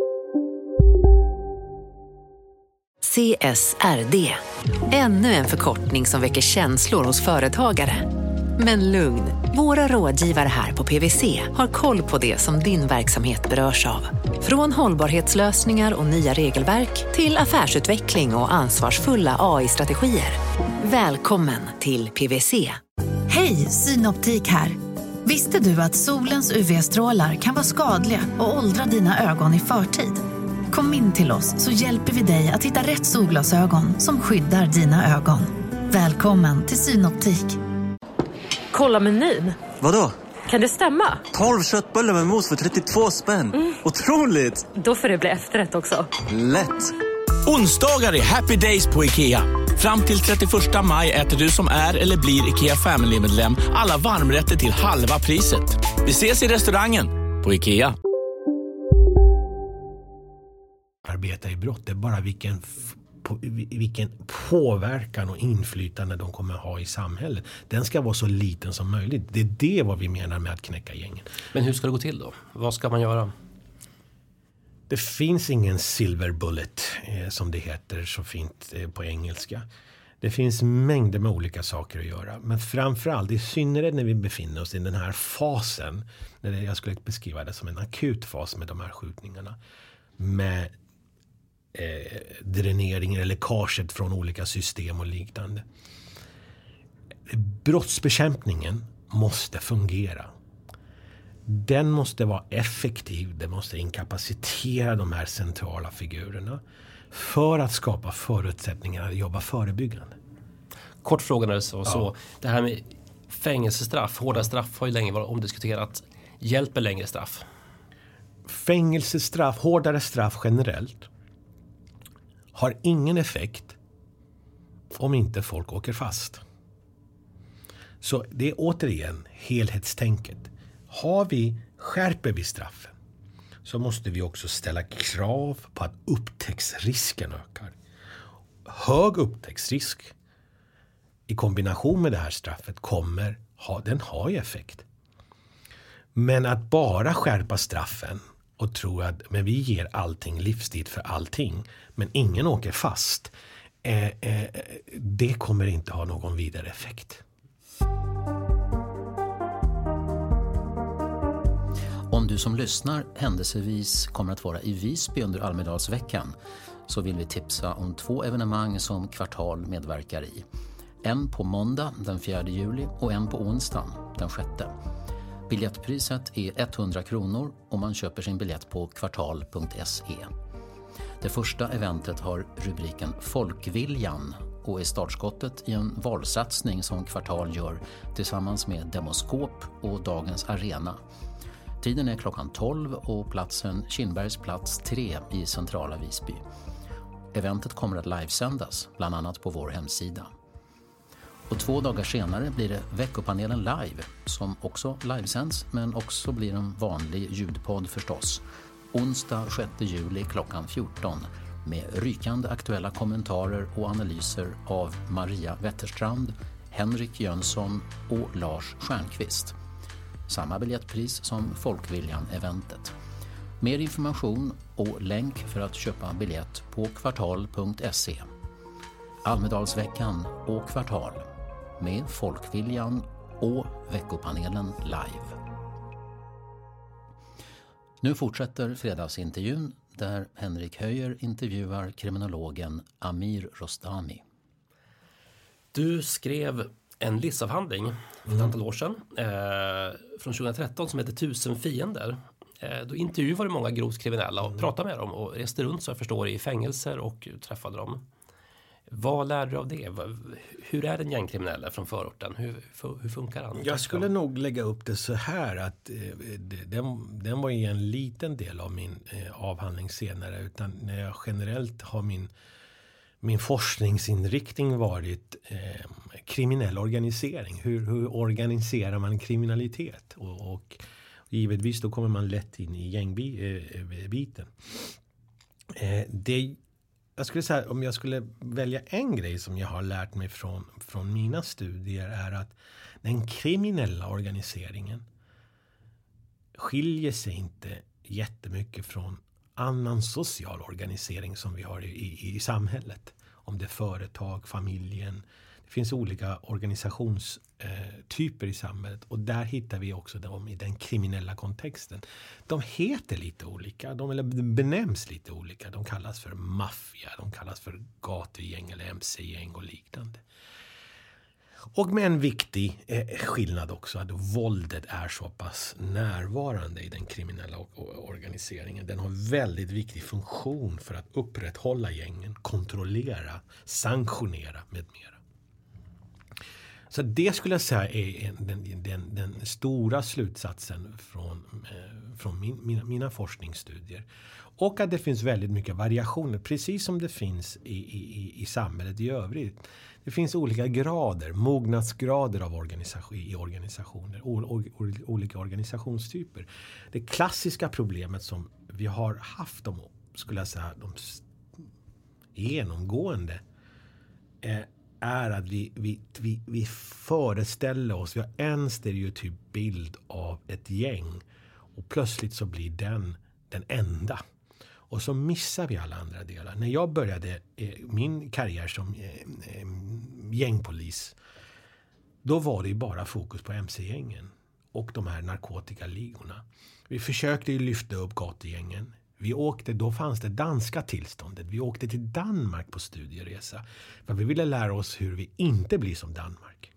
C S R D. Ännu en förkortning som väcker känslor hos företagare. Men lugn, våra rådgivare här på P V C har koll på det som din verksamhet berörs av. Från hållbarhetslösningar och nya regelverk till affärsutveckling och ansvarsfulla A I-strategier. Välkommen till P V C. Hej, Synoptik här. Visste du att solens U V-strålar kan vara skadliga och åldra dina ögon i förtid? Kom in till oss så hjälper vi dig att hitta rätt solglasögon som skyddar dina ögon. Välkommen till Synoptik. Kolla menyn. Vadå? Kan det stämma? tolv köttbullar med mos för trettiotvå spänn. Mm. Otroligt! Då får det bli efterrätt också. Lätt! Onsdagar är happy days på IKEA. Fram till trettioförsta maj äter du som är eller blir IKEA Family-medlem alla varmrätter till halva priset. Vi ses i restaurangen på IKEA. Arbeta i brott, det är bara vilken, på, vilken påverkan och inflytande de kommer ha i samhället. Den ska vara så liten som möjligt. Det är det vad vi menar med att knäcka gängen. Men hur ska det gå till då? Vad ska man göra? Det finns ingen silver bullet eh, som det heter så fint eh, på engelska. Det finns mängder med olika saker att göra. Men framförallt, i synnerhet när vi befinner oss i den här fasen, när det, jag skulle beskriva det som en akut fas med de här skjutningarna, med eh, dräneringen eller läckaget från olika system och liknande. Brottsbekämpningen måste fungera. Den måste vara effektiv, den måste inkapacitera de här centrala figurerna för att skapa förutsättningar att jobba förebyggande. Kort fråga när det så, ja. så. Det här med fängelsestraff, hårda straff har ju länge varit omdiskuterat. Hjälper längre straff? Fängelsestraff, hårdare straff generellt har ingen effekt om inte folk åker fast. Så det är återigen helhetstänket. Har vi, skärper vi straffen så måste vi också ställa krav på att upptäcktsrisken ökar. Hög upptäcktsrisk i kombination med det här straffet kommer ha, den har ju effekt. Men att bara skärpa straffen och tro att men vi ger allting livstid för allting men ingen åker fast, eh, eh, det kommer inte ha någon vidare effekt. Om du som lyssnar händelsevis kommer att vara i Visby under Almedalsveckan så vill vi tipsa om två evenemang som Kvartal medverkar i. En på måndag den fjärde juli och en på onsdagen den sjätte. Biljettpriset är hundra kronor och man köper sin biljett på kvartal punkt se. Det första eventet har rubriken Folkviljan och är startskottet i en valsatsning som Kvartal gör tillsammans med Demoskop och Dagens Arena. Tiden är klockan tolv och platsen Kindbergs plats tre i centrala Visby. Eventet kommer att livesändas, bland annat på vår hemsida. Och två dagar senare blir det Veckopanelen live, som också livesänds men också blir en vanlig ljudpodd förstås. Onsdag sjätte juli klockan fjorton med rykande aktuella kommentarer och analyser av Maria Wetterstrand, Henrik Jönsson och Lars Stjernqvist. Samma biljettpris som Folkviljan-eventet. Mer information och länk för att köpa biljett på kvartal punkt se. Almedalsveckan och Kvartal med Folkviljan och Veckopanelen live. Nu fortsätter fredagsintervjun där Henrik Höjer intervjuar kriminologen Amir Rostami. Du skrev en livsavhandling för ett antal år sedan eh, från tjugohundratretton som heter Tusen fiender. Eh, då intervjuade många grovt kriminella och mm. pratade med dem och reste runt så jag förstår i fängelser och träffade dem. Vad lärde du av det? Hur är den gängkriminella från förorten? Hur, hur funkar han? Jag skulle nog lägga upp det så här att eh, den, den var ju en liten del av min eh, avhandling senare utan när jag generellt har min Min forskningsinriktning varit eh, kriminell organisering. Hur, hur organiserar man kriminalitet? Och, och givetvis då kommer man lätt in i gängbiten. Eh, det, jag skulle säga, om jag skulle välja en grej som jag har lärt mig från, från mina studier är att den kriminella organiseringen skiljer sig inte jättemycket från annan social organisering som vi har i, i, i samhället. Om det är företag, familjen. Det finns olika organisationstyper eh, i samhället. Och där hittar vi också dem i den kriminella kontexten. De heter lite olika. De benämns lite olika. De kallas för maffia. De kallas för gatugäng eller M C-gäng och liknande. Och med en viktig eh, skillnad också att våldet är så pass närvarande i den kriminella organiseringen. Den har väldigt viktig funktion för att upprätthålla gängen, kontrollera, sanktionera med mera. Så det skulle jag säga är den, den, den stora slutsatsen från, eh, från min, mina, mina forskningsstudier. Och att det finns väldigt mycket variationer, precis som det finns i, i, i samhället i övrigt. Det finns olika grader, mognadsgrader av organisation, i organisationer, o, o, o, olika organisationstyper. Det klassiska problemet som vi har haft, de, skulle jag säga, de genomgående, eh, är att vi, vi, vi, vi föreställer oss, vi har en stereotyp bild av ett gäng och plötsligt så blir den den enda. Och så missar vi alla andra delar. När jag började eh, min karriär som eh, eh, gängpolis, då var det ju bara fokus på M C-gängen och de här narkotikaligorna. Vi försökte ju lyfta upp gatugängen. Vi åkte, då fanns det danska tillståndet. Vi åkte till Danmark på studieresa. För vi ville lära oss hur vi inte blir som Danmark.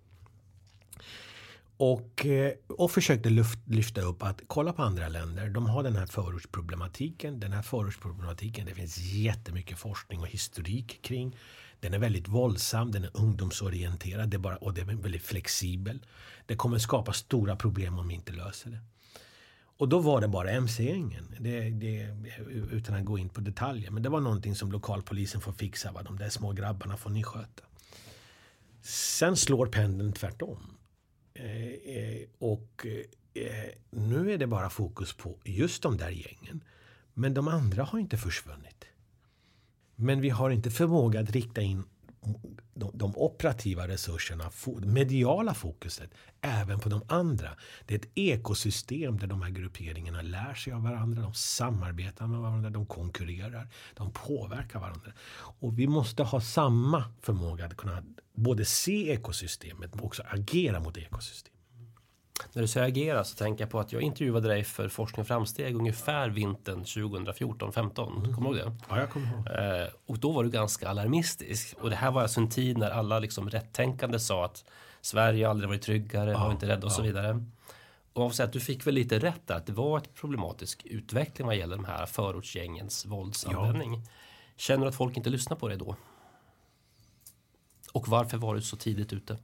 Och, och försökte lyft, lyfta upp att kolla på andra länder. De har den här förortsproblematiken. Den här förortsproblematiken, det finns jättemycket forskning och historik kring. Den är väldigt våldsam, den är ungdomsorienterad det är bara, och det är väldigt flexibel. Det kommer skapa stora problem om vi inte löser det. Och då var det bara M C-gängen, det, det, utan att gå in på detaljer. Men det var någonting som lokalpolisen får fixa, va? De där små grabbarna får ni sköta. Sen slår pendeln tvärtom. Eh, eh, och eh, nu är det bara fokus på just de där gängen. Men de andra har inte försvunnit. Men vi har inte förmåga att rikta in de, de operativa resurserna, mediala fokuset, även på de andra. Det är ett ekosystem där de här grupperingarna lär sig av varandra, de samarbetar med varandra, de konkurrerar, de påverkar varandra. Och vi måste ha samma förmåga att kunna både se ekosystemet men också agera mot ekosystemet. När du säger agera så tänker jag på att jag intervjuade dig för Forskning och framsteg ungefär vintern tjugohundrafjorton femton. Mm. Kommer du ihåg det? Ja, jag kommer ihåg. Eh, och då var du ganska alarmistisk. Och det här var alltså en tid när alla liksom rättänkande sa att Sverige aldrig varit tryggare, ja, var inte rädd och ja. så vidare. Och jag säga att du fick väl lite rätt där, att det var ett problematisk utveckling vad gäller de här förortsgängens våldsanvändning. Ja. Känner du att folk inte lyssnar på det då? Och varför var du så tidigt ute?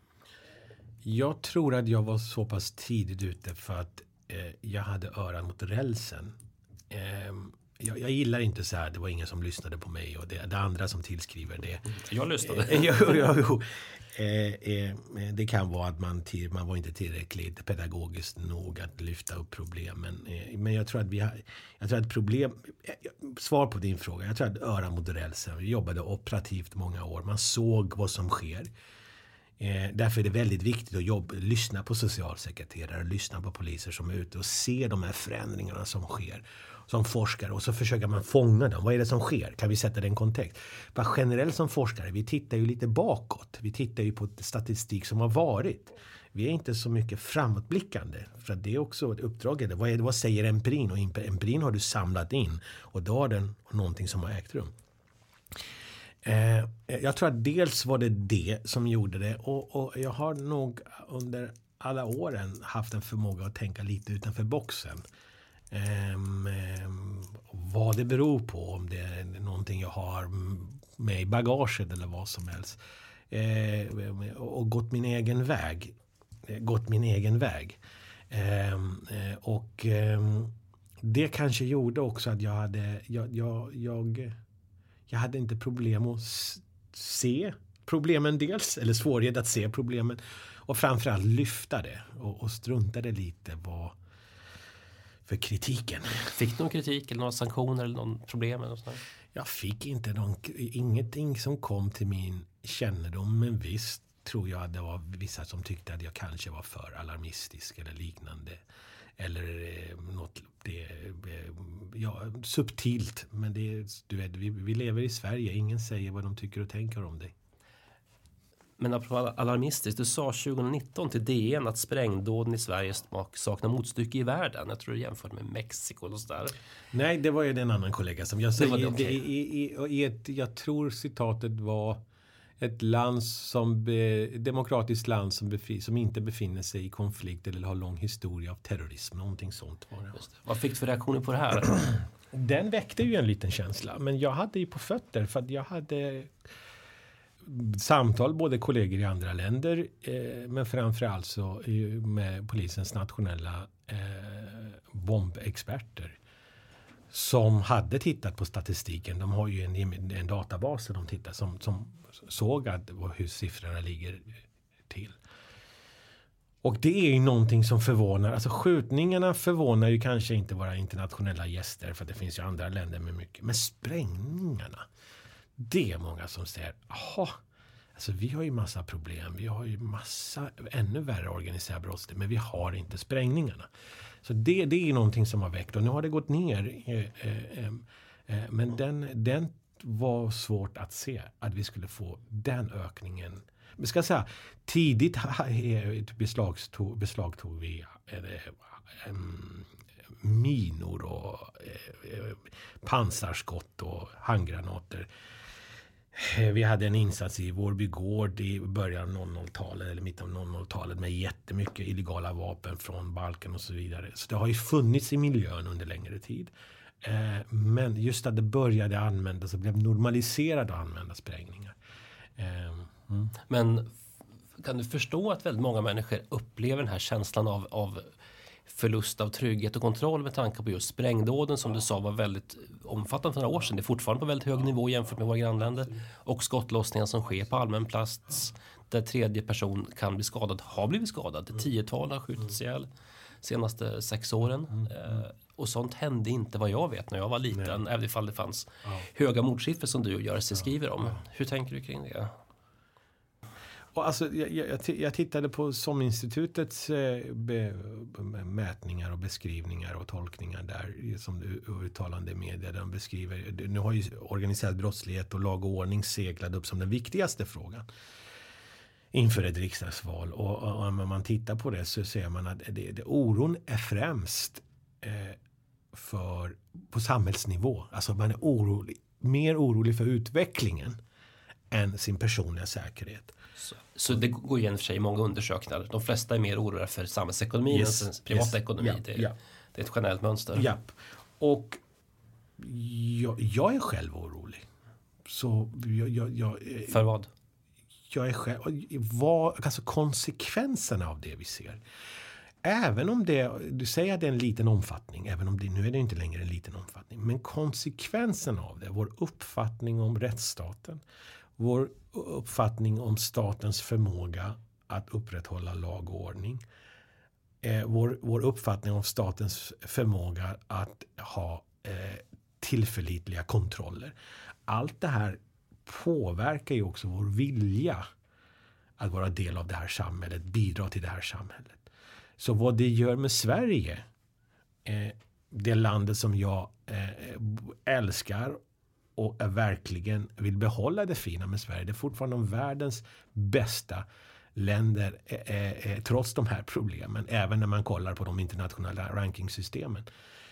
Jag tror att jag var så pass tidigt ute för att eh, jag hade öran mot rälsen. Eh, jag, jag gillar inte så här, det var ingen som lyssnade på mig och det, det andra som tillskriver det. Jag lyssnade. Eh, jo, jo, jo. Eh, eh, det kan vara att man, till, man var inte tillräckligt pedagogiskt nog att lyfta upp problemen. Eh, men jag tror att vi har, jag tror att problem, svar på din fråga, jag tror att öran mot rälsen, vi jobbade operativt många år, man såg vad som sker. Eh, därför är det väldigt viktigt att jobba, lyssna på socialsekreterare, lyssna på poliser som är ute och se de här förändringarna som sker som forskare, och så försöker man fånga dem. Vad är det som sker? Kan vi sätta det i en kontext? För generellt som forskare, vi tittar ju lite bakåt. Vi tittar ju på statistik som har varit. Vi är inte så mycket framåtblickande, för att det är också ett uppdrag. Vad, är det, vad säger empirin? Och empirin har du samlat in och då har den någonting som har ägt rum. Eh, jag tror att dels var det det som gjorde det, och, och jag har nog under alla åren haft en förmåga att tänka lite utanför boxen. Eh, eh, vad det beror på, om det är någonting jag har med i bagaget eller vad som helst. Eh, och gått min egen väg. Gått min egen väg. Eh, och eh, det kanske gjorde också att jag hade... Jag... jag, jag Jag hade inte problem att se problemen dels, eller svårighet att se problemen, och framförallt lyfta det och, och strunta det lite vad för kritiken. Fick du någon kritik eller några sanktioner eller någon problem? Eller sånt? Jag fick inte någon, ingenting som kom till min kännedom, men visst tror jag att det var vissa som tyckte att jag kanske var för alarmistisk eller liknande. Eller eh, något det, eh, ja, subtilt, men det, du vet, vi, vi lever i Sverige, ingen säger vad de tycker och tänker om dig. Men apropå alarmistiskt, du sa tjugonitton till D N att sprängdåden i Sverige saknar motstycke i världen. Jag tror du jämförde med Mexiko och sådär. Nej, det var ju en annan kollega som jag säger. Okay. I, i, i ett, jag tror citatet var ett land som be, demokratiskt land som, befi, som inte befinner sig i konflikt eller har lång historia av terrorism. Någonting sånt var det. Just det. Vad fick du för reaktioner på det här? Den väckte ju en liten känsla. Men jag hade ju på fötter för att jag hade samtal, både kollegor i andra länder eh, men framförallt så med polisens nationella eh, bombexperter som hade tittat på statistiken. De har ju en, en databas där de tittar som, som såg att, hur siffrorna ligger till. Och det är ju någonting som förvånar. Alltså skjutningarna förvånar ju kanske inte våra internationella gäster, för det finns ju andra länder med mycket. Men sprängningarna, det är många som säger, jaha, alltså vi har ju massa problem. Vi har ju massa ännu värre organiserad brottslighet, men vi har inte sprängningarna. Så det, det är någonting som har väckt, och nu har det gått ner. Eh, eh, eh, men den, den var svårt att se att vi skulle få den ökningen. Men ska jag säga, tidigt beslagtog, beslagtog vi eh, minor och eh, pansarskott och handgranater. Vi hade en insats i Vårby gård i början av nolltalet eller mitten av nolltalet med jättemycket illegala vapen från Balkan och så vidare. Så det har ju funnits i miljön under längre tid. Eh, men just att det började användas och blev normaliserat att använda sprängningar. Eh, mm. Men kan du förstå att väldigt många människor upplever den här känslan av, av förlust av trygghet och kontroll med tanke på just sprängdåden som du sa var väldigt omfattande för några år sedan. Det är fortfarande på väldigt hög nivå jämfört med våra grannländer. Och skottlossningar som sker på allmän plats där tredje person kan bli skadad, har blivit skadad. Ett tiotal har skjutits ihjäl senaste sex åren. Mm. Eh, och sånt hände inte vad jag vet när jag var liten. Nej. Även ifall det fanns ja. höga mordsiffror som du och Jerzy skriver om. Ja. Hur tänker du kring det? Och alltså, jag, jag, jag tittade på SOM-institutets eh, be, mätningar och beskrivningar och tolkningar där som uttalande media. De beskriver, nu har ju organiserad brottslighet och lag och ordning seglat upp som den viktigaste frågan inför ett riksdagsval. Och, och om man tittar på det så ser man att det, det, oron är främst eh, för, på samhällsnivå. Alltså man är orolig, mer orolig för utvecklingen än sin personliga säkerhet. Så, så det går igen för sig i många undersökningar. De flesta är mer oroliga för samhällsekonomin yes, än sin privata yes, ekonomi. Ja, det, ja. det är ett generellt mönster. Ja. Och jag, jag är själv orolig. Så jag, jag, jag, för vad? Jag är själv, vad, alltså konsekvenserna av det vi ser. Även om det, du säger att det är en liten omfattning, även om det, nu är det inte längre en liten omfattning, men konsekvenserna av det, vår uppfattning om rättsstaten, vår uppfattning om statens förmåga att upprätthålla lag och ordning, eh, vår, vår uppfattning om statens förmåga att ha eh, tillförlitliga kontroller. Allt det här påverkar ju också vår vilja att vara del av det här samhället, bidra till det här samhället. Så vad det gör med Sverige, eh, det landet som jag eh, älskar och är verkligen vill behålla det fina med Sverige. Det är fortfarande de världens bästa länder eh, eh, trots de här problemen. Även när man kollar på de internationella rankingsystemen.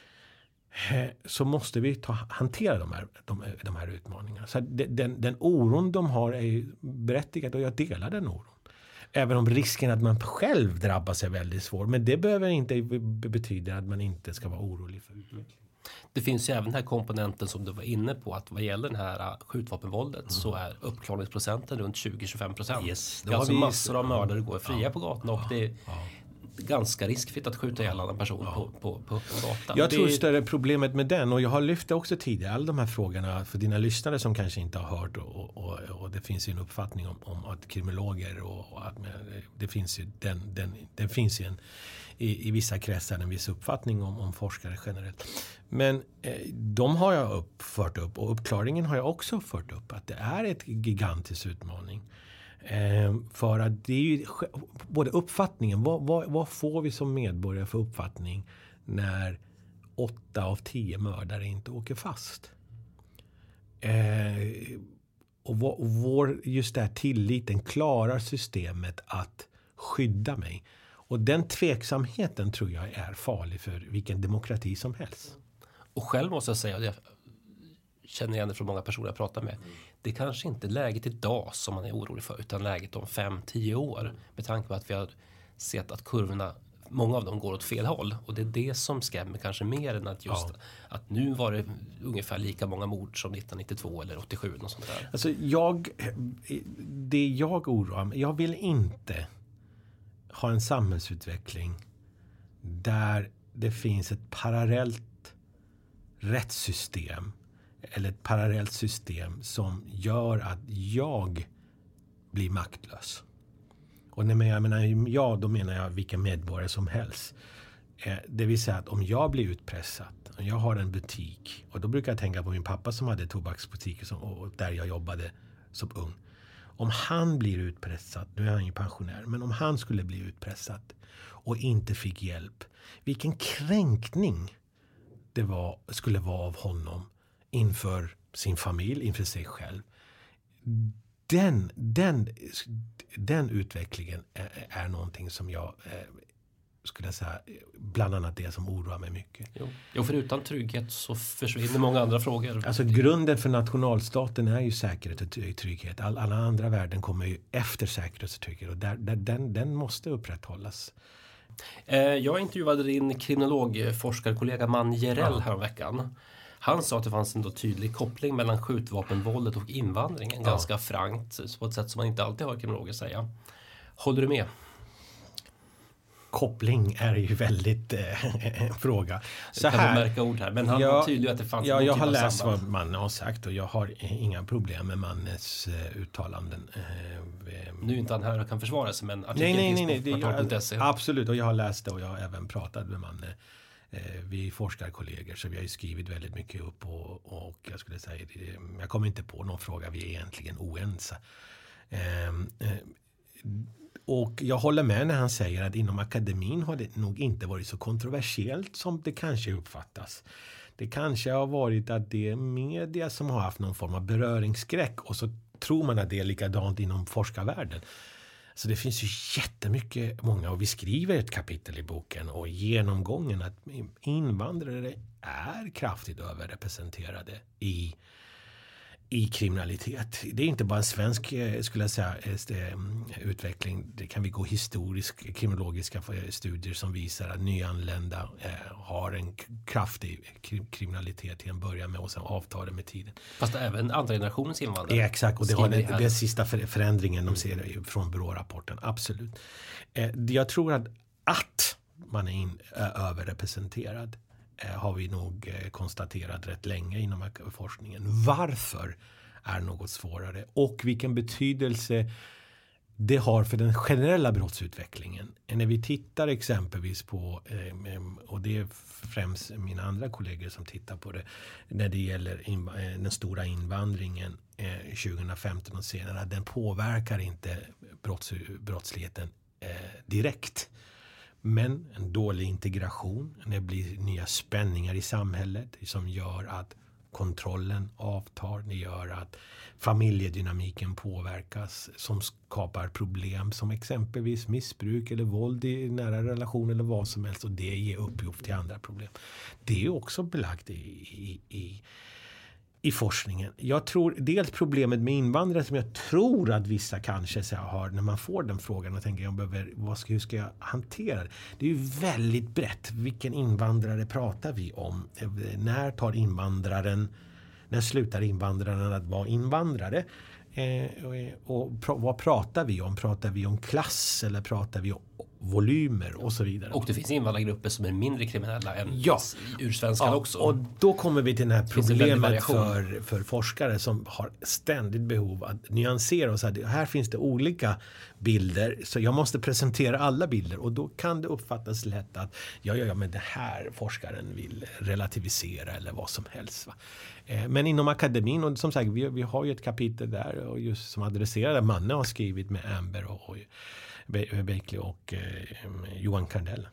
Eh, så måste vi ta, hantera de här, de, de här utmaningarna. Så den, den, den oron de har är berättigad och jag delar den oron. Även om risken att man själv drabbas är väldigt svår. Men det behöver inte betyda att man inte ska vara orolig för utveckling. Det finns ju även den här komponenten som du var inne på, att vad gäller den här skjutvapenvåldet mm. så är uppklarningsprocenten runt tjugo till tjugofem procent. Yes, det är alltså massor av mördare går fria ja, på gatan och det är ja. ganska riskfritt att skjuta ihjäl en person ja. på, på, på gatan. Jag det tror är... större problemet med den, och jag har lyft det också tidigare, alla de här frågorna för dina lyssnare som kanske inte har hört och, och, och det finns ju en uppfattning om, om att kriminologer och, och att det finns ju den, den, den finns ju en I, i vissa kretsar en viss uppfattning om, om forskare generellt. Men eh, de har jag upp, fört upp och uppklaringen har jag också fört upp att det är ett gigantisk utmaning. Eh, för att det är ju både uppfattningen, vad, vad, vad får vi som medborgare för uppfattning när åtta av tio mördare inte åker fast? Eh, och, vår, och vår, just det här tilliten, klarar systemet att skydda mig? Och den tveksamheten tror jag är farlig för vilken demokrati som helst. Och själv måste jag säga, och jag känner igen det från många personer jag pratar med, det kanske inte är läget idag som man är orolig för, utan läget om fem till tio år. Med tanke på att vi har sett att kurvorna många av dem går åt fel håll. Och det är det som skrämmer kanske mer än att just ja. att nu var det ungefär lika många mord som nittonhundranittiotvå eller åttiosju. Och sånt där. Alltså jag, det jag oroar mig, jag vill inte ha en samhällsutveckling där det finns ett parallellt rättssystem eller ett parallellt system som gör att jag blir maktlös. Och när jag menar ja, då menar jag vilken medborgare som helst. Det vill säga att om jag blir utpressad, om jag har en butik, och då brukar jag tänka på min pappa som hade tobaksbutiker som, och där jag jobbade som ung. Om han blir utpressad, nu är han ju pensionär, men om han skulle bli utpressad och inte fick hjälp, vilken kränkning det var, skulle vara av honom inför sin familj, inför sig själv. Den, den, den utvecklingen är, är någonting som jag eh, skulle säga, bland annat det som oroar mig mycket. Jo. jo, för utan trygghet så försvinner många andra frågor. Alltså grunden för nationalstaten är ju säkerhet och trygghet. All, alla andra värden kommer ju efter säkerhet och trygghet. Och där, där, den, den måste upprätthållas. Eh, jag intervjuade din kriminologforskarkollega Man Jerell ja. häromveckan. Han sa att det fanns en då tydlig koppling mellan skjutvapenvåldet och invandringen. Ja. Ganska frankt, på ett sätt som man inte alltid hör kriminologer säga. Håller du med? Koppling är ju väldigt eh, en fråga. Så kan här, märka ord här, men han ja, tydlig att det fanns ja, jag har läst samband. vad Manne har sagt och jag har inga problem med Mannes eh, uttalanden. Eh, nu är inte han här och kan försvara sig, men artikeln nej, nej, nej, finns nej, på det, jag, absolut, och jag har läst det och jag har även pratat med Manne. Eh, vi är forskarkollegor så vi har ju skrivit väldigt mycket upp och, och jag skulle säga, jag kommer inte på någon fråga vi är egentligen oense. Eh, eh, Och jag håller med när han säger att inom akademin har det nog inte varit så kontroversiellt som det kanske uppfattas. Det kanske har varit att det är media som har haft någon form av beröringsskräck och så tror man att det är likadant inom forskarvärlden. Så det finns ju jättemycket, många, och vi skriver ett kapitel i boken och genomgången att invandrare är kraftigt överrepresenterade i i kriminalitet. Det är inte bara en svensk, skulle jag säga, utveckling. Det kan vi gå historisk, kriminologiska studier som visar att nyanlända har en kraftig kriminalitet till en början med och sen avtar det med tiden. Fast även andra generationens invandrare. Ja, exakt, och det har den, den sista förändringen de ser från Brå-rapporten. Absolut. Jag tror att, att man är in, överrepresenterad har vi nog konstaterat rätt länge inom forskningen. Varför är något svårare och vilken betydelse det har för den generella brottsutvecklingen. När vi tittar exempelvis på, och det är främst mina andra kollegor som tittar på det, när det gäller den stora invandringen tjugohundrafemton och senare, den påverkar inte brotts, brottsligheten direkt. Men en dålig integration, det blir nya spänningar i samhället som gör att kontrollen avtar, det gör att familjedynamiken påverkas som skapar problem som exempelvis missbruk eller våld i nära relation eller vad som helst och det ger upphov till andra problem. Det är också belagt i, i, i i forskningen. Jag tror dels problemet med invandrare som jag tror att vissa kanske så har när man får den frågan och tänker jag behöver, vad ska, hur ska jag hantera det? Det är ju väldigt brett. Vilken invandrare pratar vi om? När tar invandraren, när slutar invandraren att vara invandrare? Eh, och, och pr- vad pratar vi om? Pratar vi om klass eller pratar vi om volymer och så vidare? Och det finns invandrargrupper som är mindre kriminella än ja. ursvenskan ja, också. Och då kommer vi till det här problemet för, för forskare som har ständigt behov att nyansera och säga här finns det olika bilder så jag måste presentera alla bilder och då kan det uppfattas lätt att ja, ja, ja men det här forskaren vill relativisera eller vad som helst. Va? Men inom akademin, och som sagt vi, vi har ju ett kapitel där och just som adresserar det Manne har skrivit med Amber och, och Bakley och eh, Johan Kardell.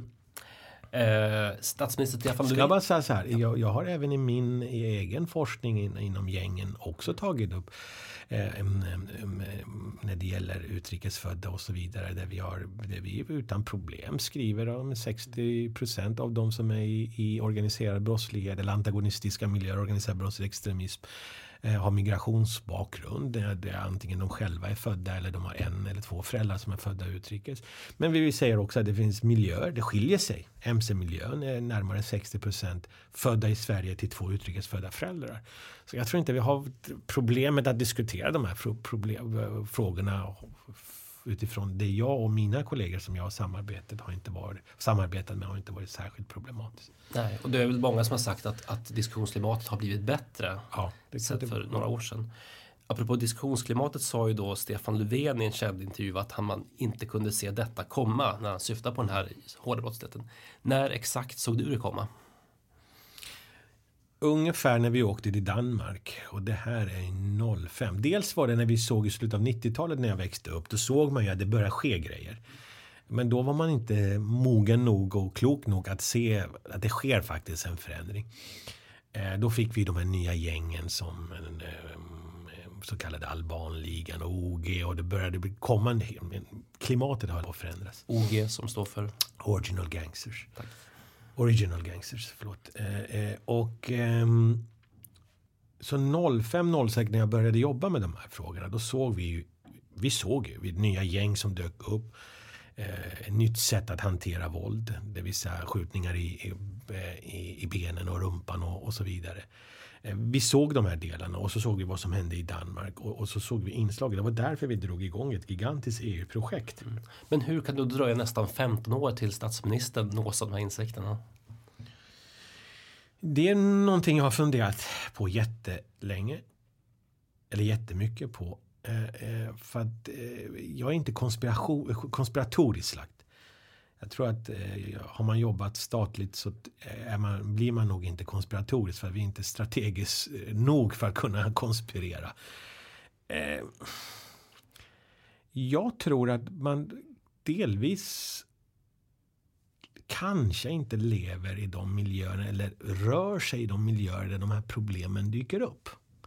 Eh, statsminister Stefan Löfven. Ska jag bara säga så här, jag, jag har även i min egen forskning in, inom gängen också tagit upp eh, um, um, när det gäller utrikesfödda och så vidare där vi har, där vi utan problem skriver om sextio procent av de som är i, i organiserad brottslighet eller antagonistiska miljöer, organiserad brottslig extremism eh, har migrationsbakgrund. Det är, det är antingen de själva är födda eller de har en eller två föräldrar som är födda utrikes. Men vi säger också att det finns miljöer, det skiljer sig. M C-miljön är närmare sextio procent födda i Sverige till två utrikesfödda föräldrar. Så jag tror inte vi har problemet att diskutera de här problem, frågorna utifrån det jag och mina kollegor som jag har samarbetat, har inte varit, samarbetat med har inte varit särskilt problematiskt. Nej, och det är väl många som har sagt att, att diskussionsklimatet har blivit bättre ja, det sett för några år sedan. Apropå diskussionsklimatet sa ju då Stefan Löfven i en känd intervju att han man inte kunde se detta komma när han syftade på den här hårda brottsligheten. När exakt såg du det komma? Ungefär när vi åkte till Danmark, och det här är noll fem. Dels var det när vi såg i slutet av nittiotalet när jag växte upp, då såg man ju att det började ske grejer. Men då var man inte mogen nog och klok nog att se att det sker faktiskt en förändring. Eh, då fick vi de här nya gängen som en, eh, så kallade Albanligan och O G, och det började komma en, klimatet höll på att förändras. O G som står för? Original Gangsters. Tack. Original Gangsters, förlåt. Eh, eh, och ehm, så noll fem noll sex när jag började jobba med de här frågorna, då såg vi ju, vi såg ju vi nya gäng som dök upp. Eh, ett nytt sätt att hantera våld, det vill säga skjutningar i, i, i benen och rumpan och, och så vidare. Eh, vi såg de här delarna, och så såg vi vad som hände i Danmark, och, och så såg vi inslag. Det var därför vi drog igång ett gigantiskt E U-projekt. Mm. Men hur kan det dröja nästan femton år till statsministern nås av de här insikterna? Det är någonting jag har funderat på jättelänge, eller jättemycket på. Eh, för att eh, jag är inte konspiration, konspiratoriskt lagt. Jag tror att eh, har man jobbat statligt så är man, blir man nog inte konspiratorisk, för att vi är inte strategiskt eh, nog för att kunna konspirera. Eh, jag tror att man delvis kanske inte lever i de miljöerna eller rör sig i de miljöer där de här problemen dyker upp.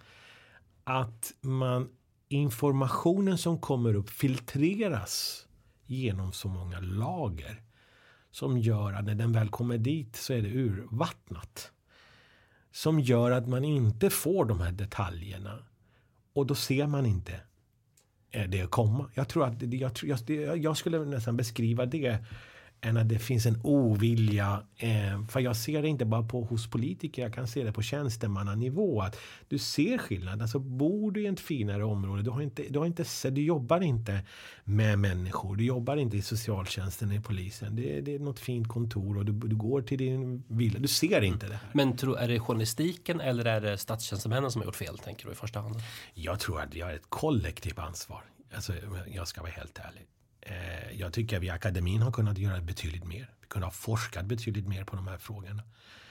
Att man informationen som kommer upp filtreras genom så många lager som gör att när den väl kommer dit så är det urvattnat. Som gör att man inte får de här detaljerna, och då ser man inte det komma. Jag tror att jag, jag, jag skulle nästan beskriva det än att det finns en ovilja. Eh, för jag ser det inte bara på hos politiker, jag kan se det på tjänstemannanivå. Att du ser skillnad. Alltså bor du i ett finare område, du, har inte, du, har inte, du jobbar inte med människor, du jobbar inte i socialtjänsten i polisen. Det, det är något fint kontor och du, du går till din villa. Du ser inte det här. Men tro, är det journalistiken eller är det statstjänstemännen som har gjort fel, tänker du i första hand? Jag tror att jag har ett kollektivt ansvar. Alltså, jag ska vara helt ärlig. Jag tycker att vi i akademin har kunnat göra betydligt mer. Vi kunde ha forskat betydligt mer på de här frågorna.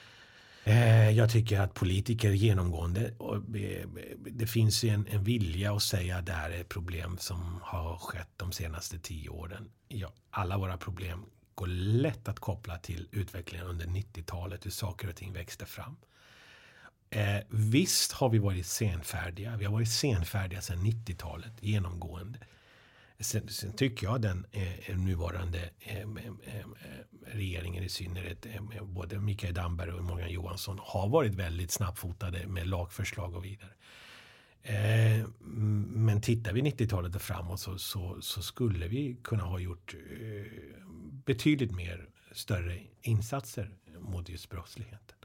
Jag tycker att politiker genomgående, och det finns en, en vilja att säga att det här är ett problem som har skett de senaste tio åren. Ja, alla våra problem går lätt att koppla till utvecklingen under nittiotalet, hur saker och ting växte fram. Eh, visst har vi varit senfärdiga. Vi har varit senfärdiga sedan nittiotalet genomgående. Sen, sen tycker jag den eh, nuvarande eh, eh, regeringen i synnerhet, eh, både Mikael Damberg och Morgan Johansson, har varit väldigt snabbfotade med lagförslag och vidare. Eh, men tittar vi nittiotalet och framåt så, så, så skulle vi kunna ha gjort eh, betydligt mer större insatser mot just brottsligheten.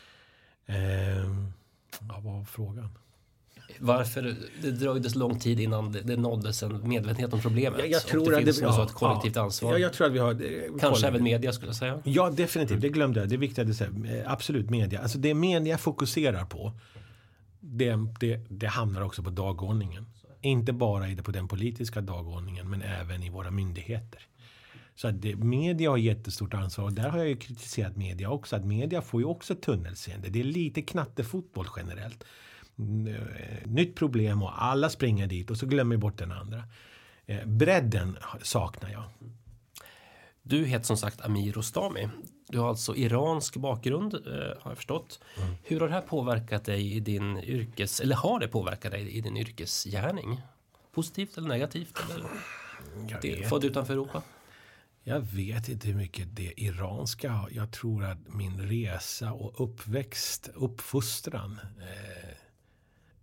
Eh, ja, vad var frågan? Varför det dröjde så lång tid innan det, det nåddes en medvetenhet om problemet? Jag, jag tror det att finns det ja, ja, ett kollektivt ja, ansvar. Ja, jag tror att vi har kanske koll. Även media skulle jag säga. Ja, definitivt. Det glömde jag. Det är viktigt att säga. Absolut media. Alltså det media fokuserar på, det, det, det hamnar också på dagordningen. Inte bara i det, på den politiska dagordningen, men även i våra myndigheter. Så att det, media har jättestort ansvar, och där har jag ju kritiserat media också. Att media får ju också tunnelseende. Det är lite knattefotboll generellt. Nytt problem och alla springer dit och så glömmer vi bort den andra. Eh, bredden saknar jag. Du heter som sagt Amir Rostami. Du har alltså iransk bakgrund, eh, har jag förstått. Mm. Hur har det här påverkat dig i din yrkes, eller har det påverkat dig i din yrkesgärning? Positivt eller negativt? Eller det, född utanför Europa? Jag vet inte hur mycket det iranska har. Jag tror att min resa och uppväxt, uppfostran eh,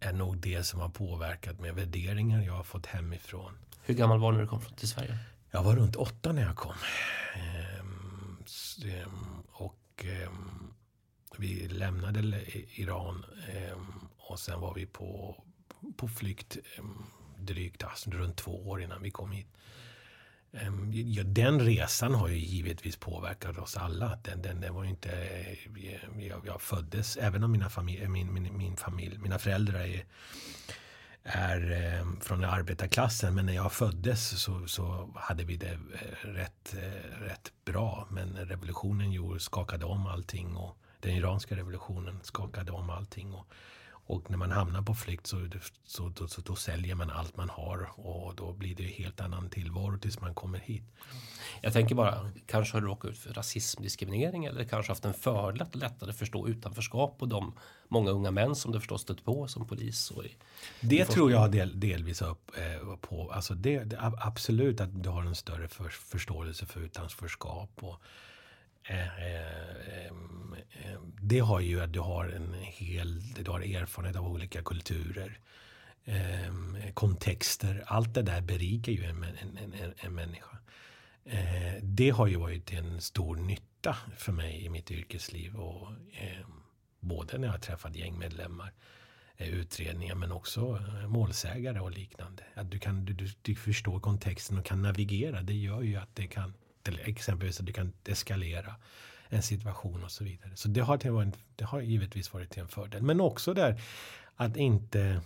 är nog det som har påverkat med värderingar jag har fått hemifrån. Hur gammal var du när du kom till Sverige? Jag var runt åtta när jag kom. Ehm, och ehm, vi lämnade Iran ehm, och sen var vi på, på flykt ehm, drygt alltså, runt två år innan vi kom hit. Ehm, ja, den resan har ju givetvis påverkat oss alla. Den, den, den var ju inte... Jag, jag föddes, även om mina, familj, min, min, min familj, mina föräldrar är... är eh, från arbetarklassen, men när jag föddes så, så hade vi det eh, rätt, eh, rätt bra, men revolutionen gjorde, skakade om allting och den iranska revolutionen skakade om allting och, och när man hamnar på flykt så, så, så, så då säljer man allt man har och då blir det ju helt annan tillvaro tills man kommer hit. Jag tänker bara, kanske har du råkat ut för rasism, diskriminering eller kanske haft en fördel att lättare förstå utanförskap och de många unga män som du förstås stött på som polis. Och i, det i tror jag del, delvis upp eh, på. Alltså det, det, absolut att du har en större för, förståelse för utanförskap och eh, eh, eh, det har ju att du har en hel, du har erfarenhet av olika kulturer. Eh, kontexter, allt det där berikar ju en, en, en, en människa. Eh, det har ju varit en stor nytta för mig i mitt yrkesliv och eh, både när jag har träffat gängmedlemmar, eh, utredningar men också eh, målsägare och liknande. Att du, kan, du, du, du förstår kontexten och kan navigera, det gör ju att det kan, exempelvis att du kan eskalera en situation och så vidare. Så det har, till, det har givetvis varit till en fördel. Men också där att inte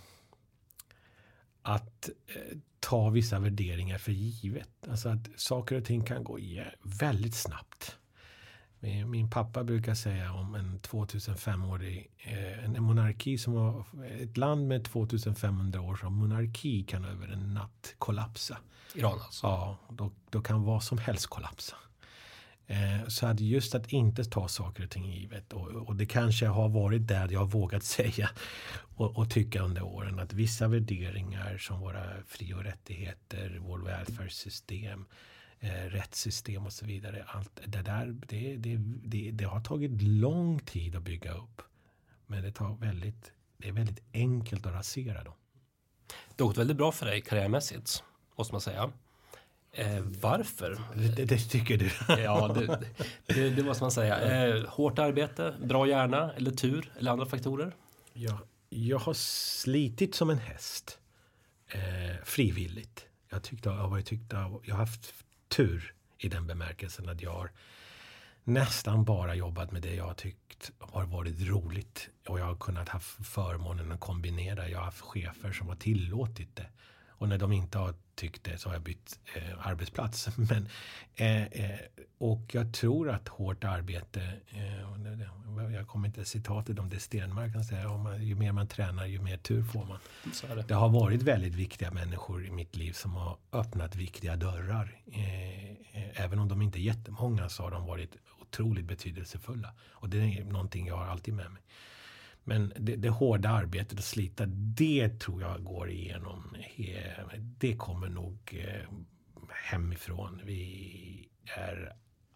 att eh, ta vissa värderingar för givet. Alltså att saker och ting kan gå väldigt snabbt. Min, min pappa brukar säga om en tvåtusenfem-årig eh, en monarki som var ett land med tvåtusenfemhundra år som monarki kan över en natt kollapsa. Iran alltså? Ja, då, då kan vad som helst kollapsa. Eh, så att just att inte ta saker och ting givet och, och det kanske har varit där jag har vågat säga och, och tycka under åren att vissa värderingar som våra fri- och rättigheter, vår välfärdssystem, eh, rättssystem och så vidare, allt det där det, det, det, det har tagit lång tid att bygga upp, men det, tar väldigt, det är väldigt enkelt att rasera dem. Det har gått väldigt bra för dig karriärmässigt, måste man säga. Eh, varför? Det, det tycker du? Ja, det, det, det måste man säga. Eh, hårt arbete, bra hjärna eller tur eller andra faktorer? Ja, jag har slitit som en häst. Eh, frivilligt. Jag tyckte jag har, tyckte, jag har haft tur i den bemärkelsen att jag har nästan bara jobbat med det jag har tyckt har varit roligt. Och jag har kunnat ha förmånen att kombinera. Jag har haft chefer som har tillåtit det. Och när de inte har tyckt det så har jag bytt eh, arbetsplats. Men, eh, eh, och jag tror att hårt arbete, eh, jag kommer inte citatet om det Stenmark kan säga, om man, ju mer man tränar ju mer tur får man. Så är det. Det har varit väldigt viktiga människor i mitt liv som har öppnat viktiga dörrar. Eh, eh, även om de inte är jättemånga så har de varit otroligt betydelsefulla. Och det är någonting jag har alltid med mig. Men det, det hårda arbetet att slita, det tror jag går igenom. Det kommer nog hemifrån. Vi är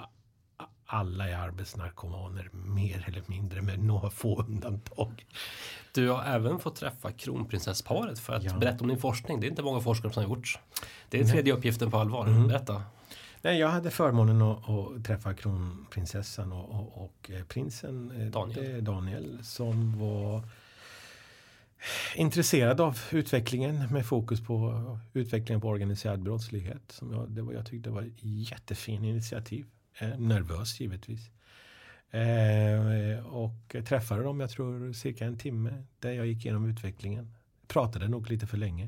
alla är arbetsnarkomaner, mer eller mindre, med några få undantag. Du har även fått träffa kronprinsessparet för att ja. berätta om din forskning. Det är inte många forskare som har gjort. Det är tredje uppgiften på allvar. Mm. Berätta. Nej, jag hade förmånen att, att träffa kronprinsessan och, och, och prinsen Daniel. Daniel som var intresserad av utvecklingen med fokus på utvecklingen på organiserad brottslighet. Som jag, det var, jag tyckte var ett jättefin initiativ. Eh, nervös givetvis. Eh, och träffade dem, jag tror cirka en timme där jag gick igenom utvecklingen. Pratade nog lite för länge.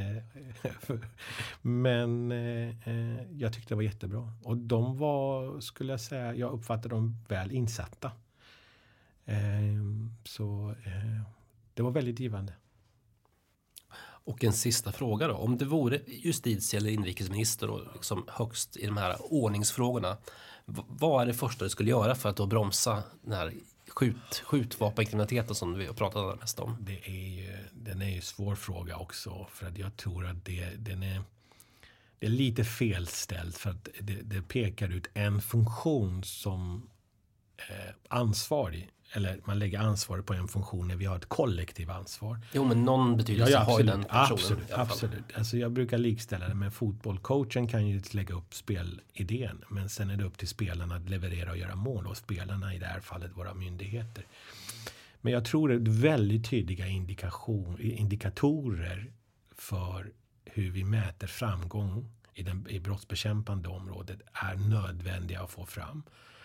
Men eh, jag tyckte det var jättebra. Och de var, skulle jag säga, jag uppfattade dem väl insatta. Eh, så eh, det var väldigt givande. Och en sista fråga då. Om det vore justitie- eller inrikesminister och liksom högst i de här ordningsfrågorna, vad är det första du skulle göra för att då bromsa den här skjut, skjutvapenkriminaliteten som vi har pratat mest om? Det är ju, den är ju svår fråga också, för att jag tror att det, den är, det är lite felställt, för att det, det pekar ut en funktion som eh, ansvarig. Eller man lägger ansvaret på en funktion när vi har ett kollektivt ansvar. Jo, men någon betydelse ja, ja, har ju den personen. Absolut, absolut. Alltså jag brukar likställa det med fotboll. Coachen kan ju lägga upp spelidén. Men sen är det upp till spelarna att leverera och göra mål. Och spelarna i det här fallet våra myndigheter. Men jag tror att väldigt tydliga indikation, indikatorer för hur vi mäter framgång i, den, i brottsbekämpande området är nödvändiga att få fram.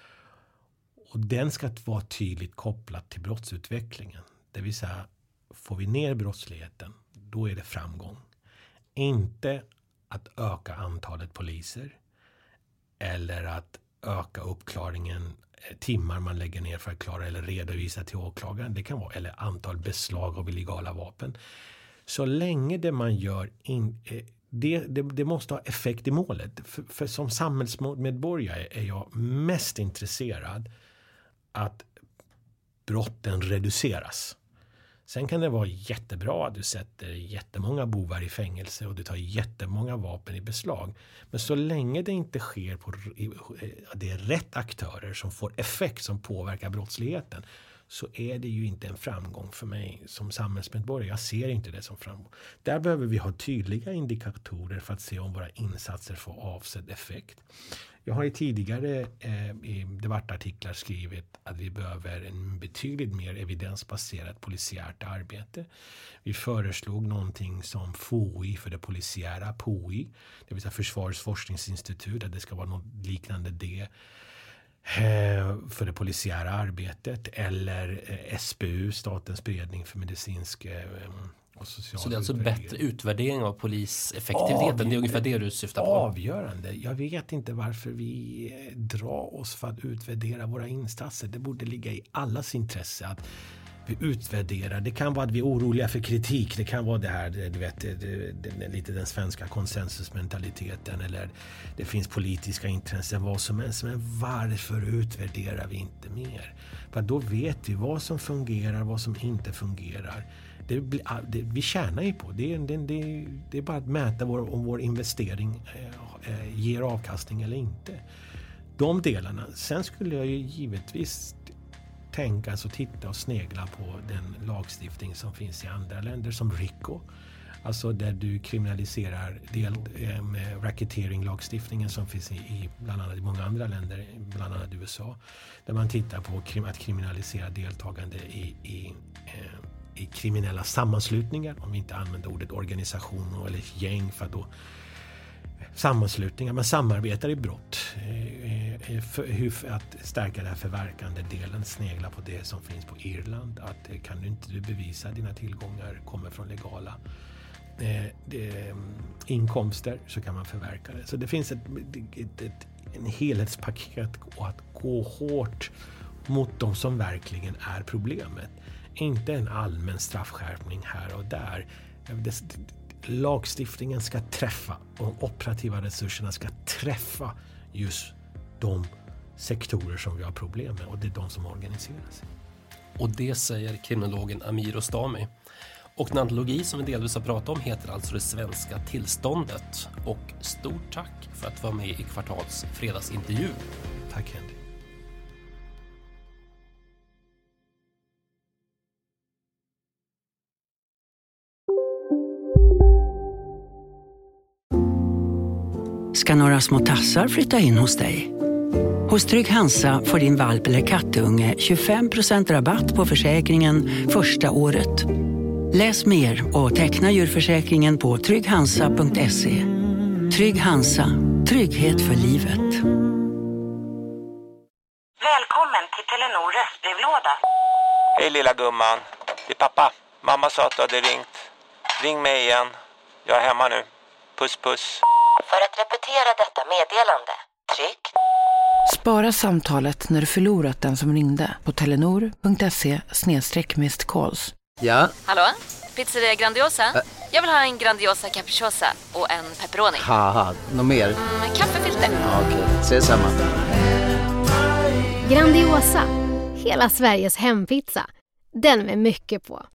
Och den ska vara tydligt kopplad till brottsutvecklingen. Det vill säga, får vi ner brottsligheten, då är det framgång. Inte att öka antalet poliser eller att öka uppklaringen, timmar man lägger ner för att klara eller redovisa till åklagaren. Det kan vara, eller antal beslag av illegala vapen. Så länge det man gör, in, det, det, det måste ha effekt i målet. För, för som samhällsmedborgare är jag mest intresserad att brotten reduceras. Sen kan det vara jättebra att du sätter jättemånga bovar i fängelse och du tar jättemånga vapen i beslag. Men så länge det inte sker på det är rätt aktörer som får effekt som påverkar brottsligheten, så är det ju inte en framgång för mig som samhällsmedborgare. Jag ser inte det som framgång. Där behöver vi ha tydliga indikatorer för att se om våra insatser får avsedd effekt. Jag har i tidigare eh, i debattartiklar skrivit att vi behöver en betydligt mer evidensbaserat polisiärt arbete. Vi föreslog någonting som F O I för det polisiära, P O I, det vill säga Försvarets forskningsinstitut, att det ska vara något liknande det eh, för det polisiära arbetet, eller eh, S B U, Statens beredning för medicinsk eh, Så det är alltså bättre utvärdering av poliseffektiviteten. Av, det är ungefär det du syftar på. Avgörande. Jag vet inte varför vi drar oss för att utvärdera våra insatser. Det borde ligga i allas intresse att vi utvärderar. Det kan vara att vi är oroliga för kritik. Det kan vara det här, du vet, det, det, det, lite den svenska konsensusmentaliteten, eller det finns politiska intressen, vad som helst. Men varför utvärderar vi inte mer? För då vet vi vad som fungerar, vad som inte fungerar. Det, det, vi tjänar ju på det. Det, det, det är bara att mäta vår, om vår investering eh, ger avkastning eller inte. De delarna. Sen skulle jag ju givetvis tänka och titta och snegla på den lagstiftning som finns i andra länder som RICO. Alltså där du kriminaliserar del, eh, med racketeering-lagstiftningen som finns i, i bland annat i många andra länder, bland annat i U S A. Där man tittar på krim, att kriminalisera deltagande i, i eh, i kriminella sammanslutningar, om vi inte använder ordet organisation eller gäng, för då sammanslutningar, man samarbetar i brott för, hur, att stärka den här förverkande delen, snegla på det som finns på Irland, att kan du inte du bevisa att dina tillgångar kommer från legala eh, det, inkomster, så kan man förverka det. Så det finns ett, ett, ett, en helhetspaket och att gå hårt mot de som verkligen är problemet. Inte en allmän straffskärpning här och där. Lagstiftningen ska träffa, och de operativa resurserna ska träffa just de sektorer som vi har problem med, och det är de som organiserar sig. Och det säger kriminologen Amir Ostami. Och den antologi som vi delvis har pratat om heter alltså Det svenska tillståndet. Och stort tack för att vara med i Kvartals fredagsintervju. Tack Henrik. Ska några små tassar flytta in hos dig? Hos Trygg Hansa får din valp eller kattunge tjugofem procent rabatt på försäkringen första året. Läs mer och teckna djurförsäkringen på trygg hansa punkt se. Trygg Hansa, trygghet för livet. Välkommen till Telenor röstbrevlåda. Hej lilla gumman, det är pappa. Mamma sa att du hade ringt. Ring mig igen. Jag är hemma nu. Puss puss. För att repetera detta meddelande, tryck. Spara samtalet när du förlorat den som ringde på telenor punkt se snedstreck missed calls. Ja? Hallå? Pizzeria Grandiosa? Ä Jag vill ha en Grandiosa capriciosa och en pepperoni. Haha, något mer? Mm, kaffefilter. Ja, okej, okay. Ses samma. Grandiosa, hela Sveriges hempizza. Den med mycket på.